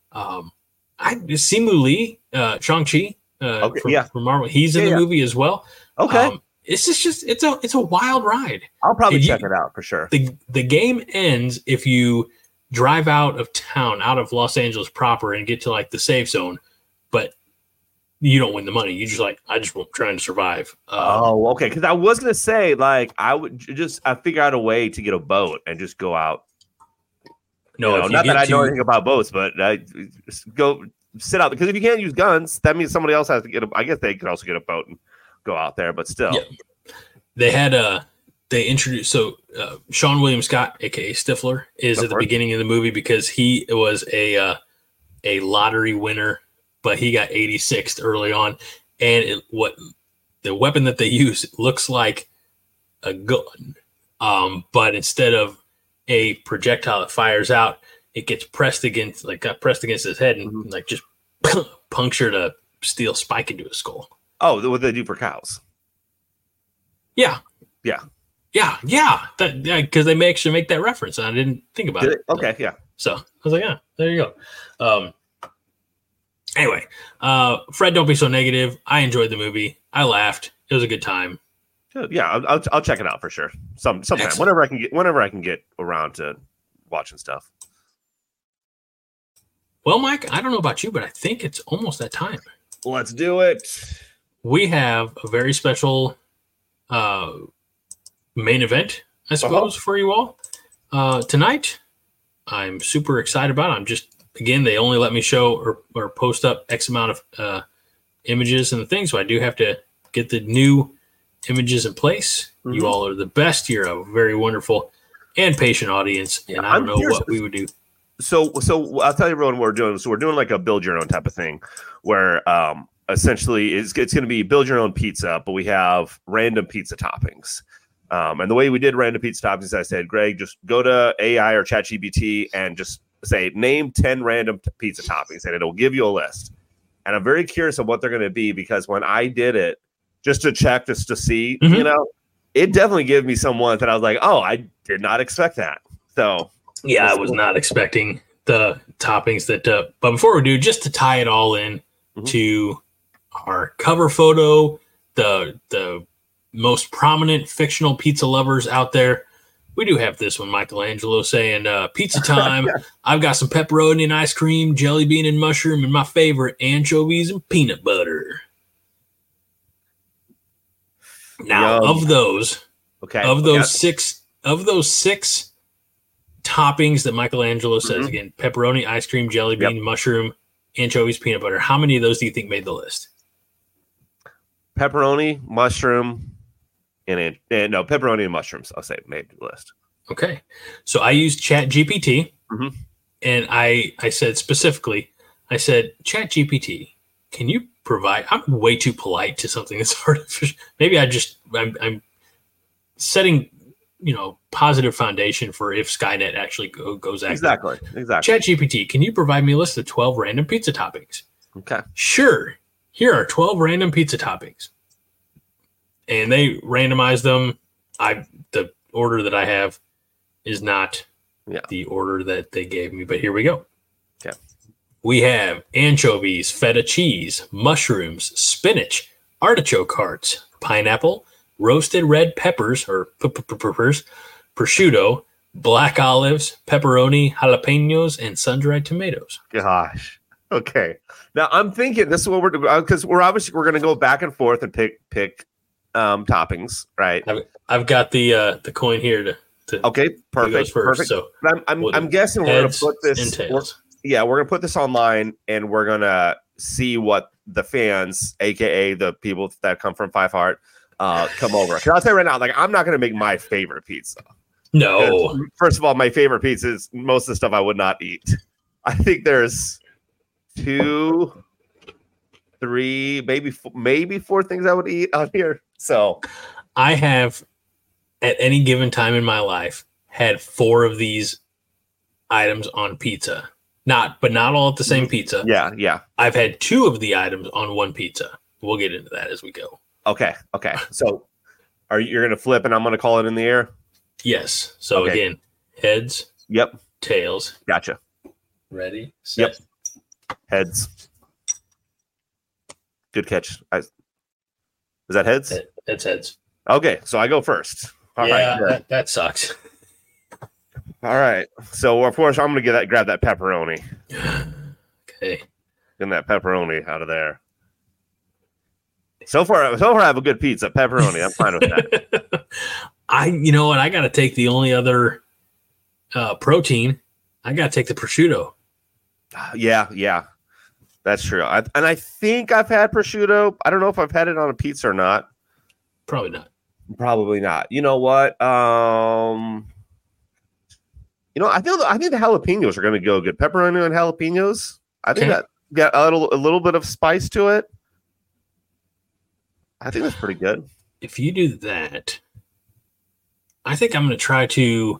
Simu Lee, Shang-Chi from Marvel, he's in the movie as well. Okay. It's a wild ride. I'll probably check it out for sure. The game ends if you drive out of town, out of Los Angeles proper, and get to like the safe zone, but you don't win the money. You just I just trying to survive. Okay. Because I was gonna say I figure out a way to get a boat and just go out. No, not that I know anything about boats, but go sit out, because if you can't use guns, that means somebody else has to get I guess they could also get a boat and go out there, but still. Yeah. They had they introduced Sean William Scott, aka Stifler, is at the beginning of the movie because he was a lottery winner, but he got 86th early on, and the weapon that they use looks like a gun, but instead of a projectile that fires out, it gets pressed against his head and just punctured a steel spike into his skull. Oh, what they do for cows? Yeah. Because they actually make that reference, and I didn't think about it. Okay, yeah. So I was like, yeah, there you go. Anyway, Fred, don't be so negative. I enjoyed the movie. I laughed. It was a good time. Good. Yeah, I'll check it out for sure. Sometime, Excellent. whenever I can get around to watching stuff. Well, Mike, I don't know about you, but I think it's almost that time. Let's do it. We have a very special main event, I suppose, for you all tonight. I'm super excited about it. Again, they only let me show or post up X amount of images and the things, so I do have to get the new images in place. Mm-hmm. You all are the best. You're a very wonderful and patient audience, and I don't know what we would do. So I'll tell you everyone what we're doing. So we're doing like a build your own type of thing where essentially it's going to be build your own pizza, but we have random pizza toppings. And the way we did random pizza toppings, I said, Greg, just go to AI or ChatGPT and just say, name 10 random pizza toppings, and it'll give you a list. And I'm very curious of what they're going to be, because when I did it, just to check, just to see, it definitely gave me some ones that I was like, oh, I did not expect that. So yeah, I was not expecting the toppings that, but before we do, just to tie it all in to our cover photo, the most prominent fictional pizza lovers out there, we do have this one, Michelangelo saying, pizza time. Yeah. I've got some pepperoni and ice cream, jelly bean and mushroom, and my favorite, anchovies and peanut butter. Now, of those six toppings that Michelangelo says, again, pepperoni, ice cream, jelly bean, mushroom, anchovies, peanut butter, how many of those do you think made the list? Pepperoni, mushroom, and pepperoni and mushrooms, I'll say, made the list. Okay. So I used ChatGPT, and I said specifically, ChatGPT, can you provide, I'm way too polite to something that's artificial. Maybe I'm setting, positive foundation for if Skynet actually goes active. Exactly. ChatGPT, can you provide me a list of 12 random pizza toppings? Okay. Sure. Here are 12 random pizza toppings. And they randomized them. The order that I have is not the order that they gave me, but here we go. Okay. We have anchovies, feta cheese, mushrooms, spinach, artichoke hearts, pineapple, roasted red peppers or peppers, prosciutto, black olives, pepperoni, jalapenos, and sun-dried tomatoes. Gosh. Okay. Now I'm thinking this is what we're doing, because we're going to go back and forth and pick toppings, right? I've got the coin here to okay, perfect. Perfect. So I'm guessing we're going to put this. We're going to put this online, and we're going to see what the fans, aka the people that come from Five Heart, come over. Because I'll tell you right now, I'm not going to make my favorite pizza. No. First of all, my favorite pizza is most of the stuff I would not eat. I think there's 2, 3, maybe 4 things I would eat on here. So I have, at any given time in my life, had 4 of these items on pizza. Not all at the same pizza. Yeah. I've had 2 of the items on one pizza. We'll get into that as we go. Okay. So you're going to flip and I'm going to call it in the air? Yes. So again, heads. Yep. Tails. Gotcha. Ready? Set. Yep. Heads. Good catch. Is that heads? That's heads. Okay, so I go first. All right. That sucks. All right. So of course I'm gonna grab that pepperoni. Okay. Getting that pepperoni out of there. So far I have a good pizza. Pepperoni. I'm fine with that. I gotta take the only other protein. I gotta take the prosciutto. Yeah. That's true. I think I've had prosciutto. I don't know if I've had it on a pizza or not. Probably not. Probably not. You know what? I think the jalapenos are going to go good. Pepperoni and jalapenos. I think that got a little bit of spice to it. I think that's pretty good. If you do that, I think I'm going to try to.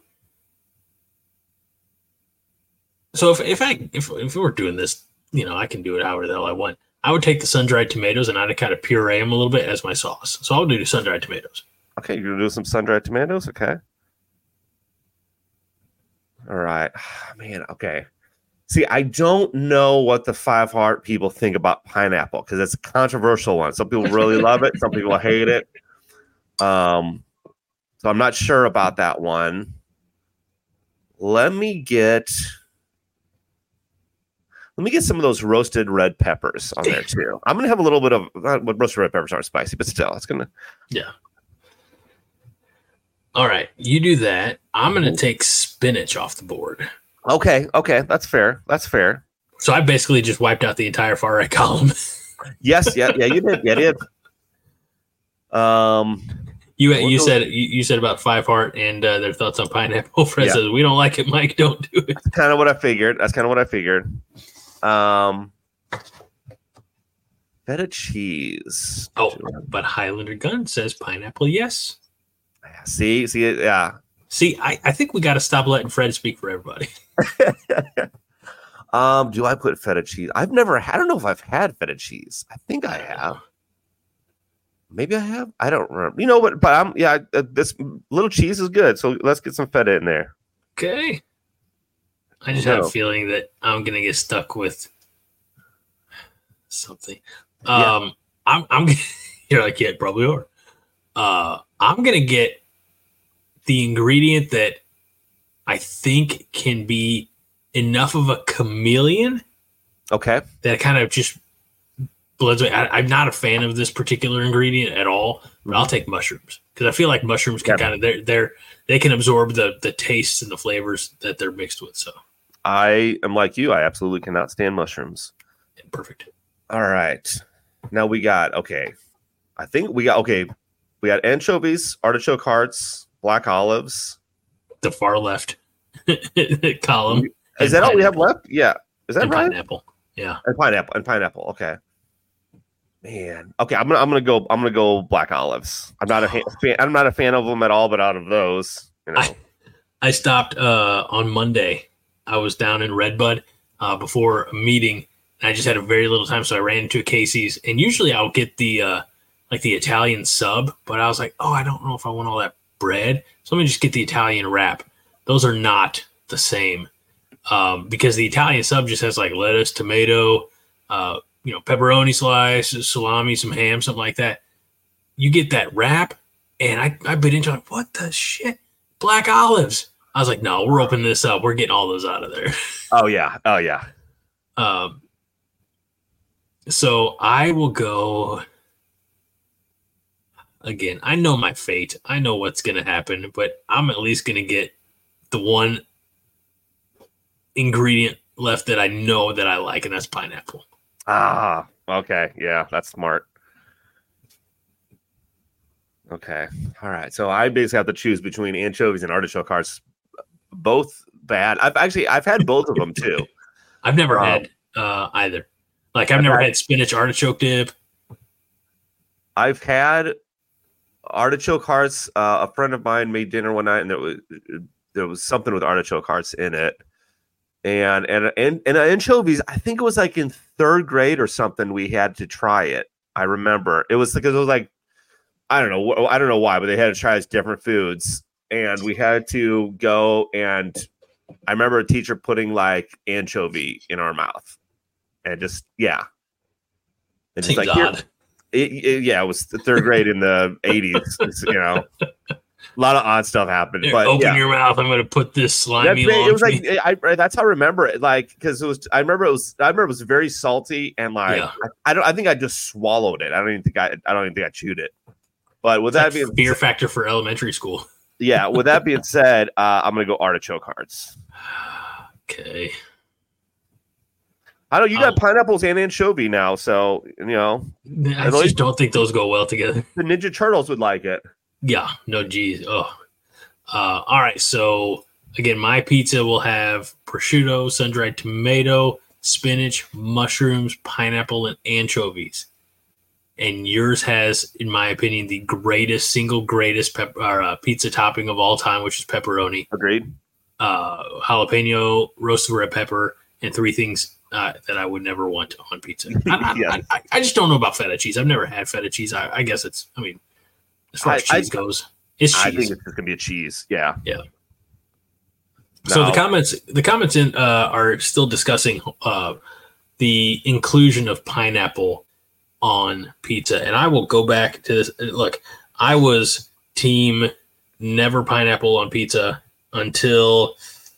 So if we're doing this, I can do it however the hell I want. I would take the sun-dried tomatoes and I'd kind of puree them a little bit as my sauce. So I'll do sun-dried tomatoes. Okay, you're going to do some sun-dried tomatoes? Okay. All right. Man, okay. See, I don't know what the Five Heart people think about pineapple because it's a controversial one. Some people really love it. Some people hate it. So I'm not sure about that one. Let me get some of those roasted red peppers on there too. I'm gonna have a little bit of roasted red peppers aren't spicy, but still, it's gonna. Yeah. All right, you do that. I'm gonna take spinach off the board. Okay, that's fair. So I basically just wiped out the entire far right column. Yes, yeah, you did. Yeah, you did. You said about Five Heart and their thoughts on pineapple. Fred says we don't like it, Mike. Don't do it. That's kind of what I figured. Feta cheese. Oh, but Highlander Gun says pineapple. Yes. See, yeah. See, I think we got to stop letting Fred speak for everybody. Do I put feta cheese? I don't know if I've had feta cheese. I think I have. Maybe I have. I don't remember. You know what? But this little cheese is good. So let's get some feta in there. Okay. I just have a feeling that I'm gonna get stuck with something. I'm you're like, yeah, probably are. I'm gonna get the ingredient that I think can be enough of a chameleon. Okay. That kind of just blends away. I'm not a fan of this particular ingredient at all, but I'll take mushrooms because I feel like mushrooms can kind of they can absorb the tastes and the flavors that they're mixed with. So I am like you. I absolutely cannot stand mushrooms. Yeah, perfect. All right. Now we got we got anchovies, artichoke hearts, black olives. The far left column. Is that all we have left? Yeah. Is that right? Pineapple. Yeah. And pineapple. Okay. Man. Okay, I'm gonna go black olives. I'm not a fan of them at all, but out of those, you know. I stopped on Monday. I was down in Redbud before a meeting. And I just had a very little time, so I ran into a Casey's. And usually I'll get the the Italian sub, but I was like, I don't know if I want all that bread. So let me just get the Italian wrap. Those are not the same because the Italian sub just has like lettuce, tomato, pepperoni slice, salami, some ham, something like that. You get that wrap, and I bit into it. What the shit? Black olives. I was like, no, we're opening this up. We're getting all those out of there. Oh yeah. So I will go again. I know my fate. I know what's going to happen, but I'm at least going to get the one ingredient left that I know that I like, and that's pineapple. Ah, okay. Yeah, that's smart. Okay. All right. So I basically have to choose between anchovies and artichoke hearts. Both bad. I've had both of them too. I've never had either. Like I've never had spinach artichoke dip. I've had artichoke hearts. A friend of mine made dinner one night, and there was something with artichoke hearts in it. And anchovies, I think it was like in third grade or something. We had to try it. I remember it was because it was like I don't know why, but they had to try as different foods, and we had to go. And I remember a teacher putting like anchovy in our mouth, and just and just like odd. It was the third grade in the 80s. A lot of odd stuff happened. But open your mouth. I'm going to put this slimy. It was like that's how I remember it. Like because it was. I remember it was very salty and like I think I just swallowed it. I don't even think I chewed it. But with that being fear factor for elementary school. Yeah. With that being said, I'm going to go artichoke hearts. Okay. I don't. You got pineapples and anchovy now, so I just don't think those go well together. The Ninja Turtles would like it. Yeah, no, geez. Oh, all right. So again, my pizza will have prosciutto, sun-dried tomato, spinach, mushrooms, pineapple, and anchovies. And yours has, in my opinion, the single greatest pizza topping of all time, which is pepperoni. Agreed. Jalapeno, roasted red pepper, and three things that I would never want on pizza. I just don't know about feta cheese. I've never had feta cheese. I guess it's. I mean. As far as cheese goes, it's cheese. I think it's gonna be a cheese. Yeah. Yeah. So the comments in are still discussing the inclusion of pineapple on pizza, and I will go back to this. Look, I was team never pineapple on pizza until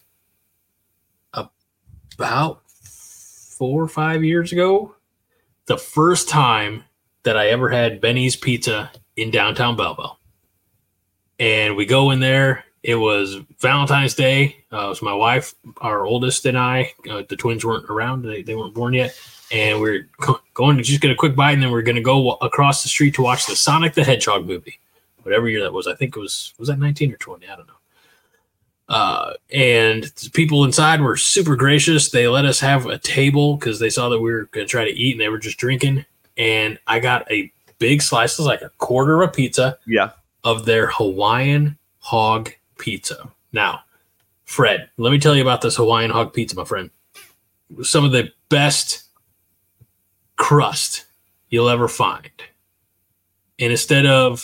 about 4 or 5 years ago. The first time that I ever had Benny's Pizza in downtown Belleville. And we go in there. It was Valentine's Day. It was my wife, our oldest, and I. The twins weren't around. They weren't born yet. And we're going to just get a quick bite, and then we're going to go across the street to watch the Sonic the Hedgehog movie. Whatever year that was. I think it was that 19 or 20? I don't know. And the people inside were super gracious. They let us have a table because they saw that we were going to try to eat, and they were just drinking. And I got a big slice, it was like a quarter of a pizza, of their Hawaiian hog pizza. Now, Fred, let me tell you about this Hawaiian hog pizza, my friend. Some of the best crust you'll ever find. And instead of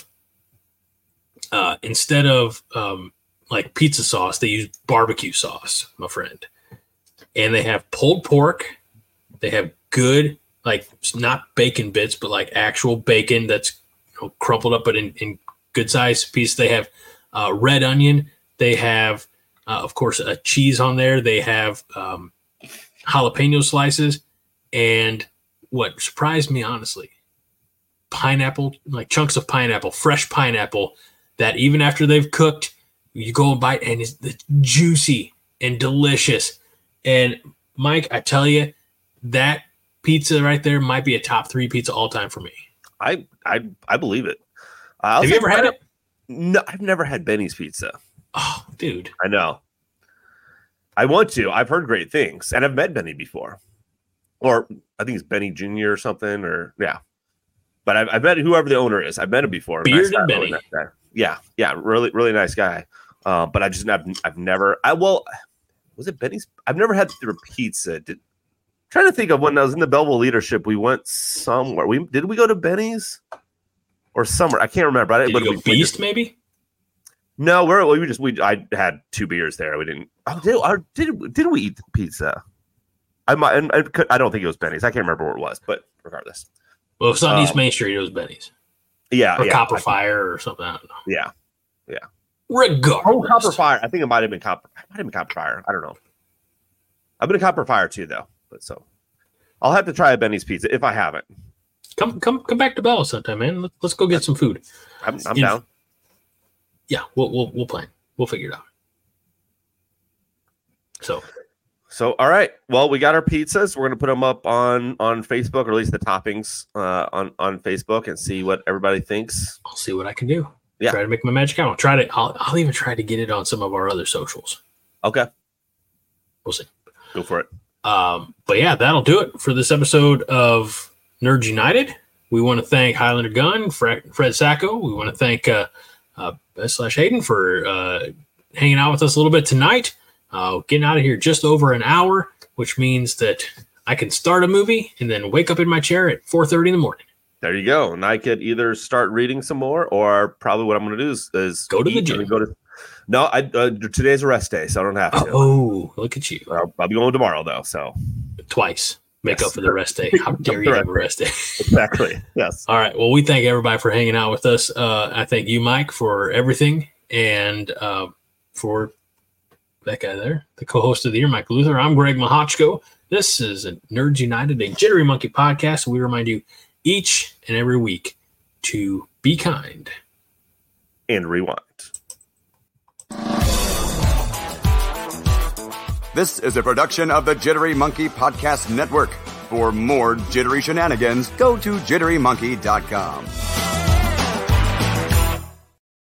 like pizza sauce, they use barbecue sauce, my friend. And they have pulled pork. They have good, like not bacon bits, but like actual bacon that's crumpled up, but in good size piece. They have red onion. They have, of course, a cheese on there. They have jalapeno slices. And what surprised me, honestly, pineapple, like chunks of pineapple, fresh pineapple, that even after they've cooked, you go and bite, and it's juicy and delicious. And Mike, I tell you, that pizza right there might be a top 3 pizza all time for me. I believe it. Have you ever had it? No, I've never had Benny's Pizza. Oh, dude. I know. I want to. I've heard great things, and I've met Benny before. Or I think it's Benny Jr. or something, yeah. But I've met whoever the owner is. I've met him before. Bearded Benny. Yeah, really, really nice guy. But I've never. Was it Benny's? I've never had their pizza. Trying to think of when I was in the Belleville leadership, we went somewhere. Did we go to Benny's or somewhere? I can't remember. Did you go Beast, maybe? No, I had 2 beers there. We didn't. Oh, did we eat pizza? I don't think it was Benny's. I can't remember where it was, but regardless. Well, if it's on East Main Street, it was Benny's. Yeah, or Copper Fire or something. I don't know. Yeah. Regardless. Oh, Copper Fire. I think it might have been Copper Fire. I don't know. I've been to Copper Fire too, though. But so I'll have to try a Benny's Pizza if I haven't. Come back to Bella sometime, man. Let's go get some food. I'm down. Yeah, we'll plan. We'll figure it out. So all right. Well, we got our pizzas. We're gonna put them up on Facebook, or at least the toppings on Facebook, and see what everybody thinks. I'll see what I can do. Yeah. Try to make my magic out. I'll even try to get it on some of our other socials. Okay. We'll see. Go for it. But yeah, that'll do it for this episode of Nerds United. We want to thank Highlander Gun, Fred Sacco. We want to thank Bess/Hayden for hanging out with us a little bit tonight. Getting out of here just over an hour, which means that I can start a movie and then wake up in my chair at 4:30 in the morning. There you go. And I could either start reading some more, or probably what I'm going to do is go to the gym. No, today's a rest day, so I don't have to. Oh, look at you. I'll be going tomorrow, though. So twice. Make up for the rest day. How dare you have a rest day? Exactly. Yes. All right. Well, we thank everybody for hanging out with us. I thank you, Mike, for everything, and for that guy there, the co-host of the year, Mike Luther. I'm Greg Mahochko. This is Nerds United, a Jittery Monkey podcast. We remind you each and every week to be kind and rewind. This is a production of the Jittery Monkey Podcast Network. For more jittery shenanigans, go to jitterymonkey.com.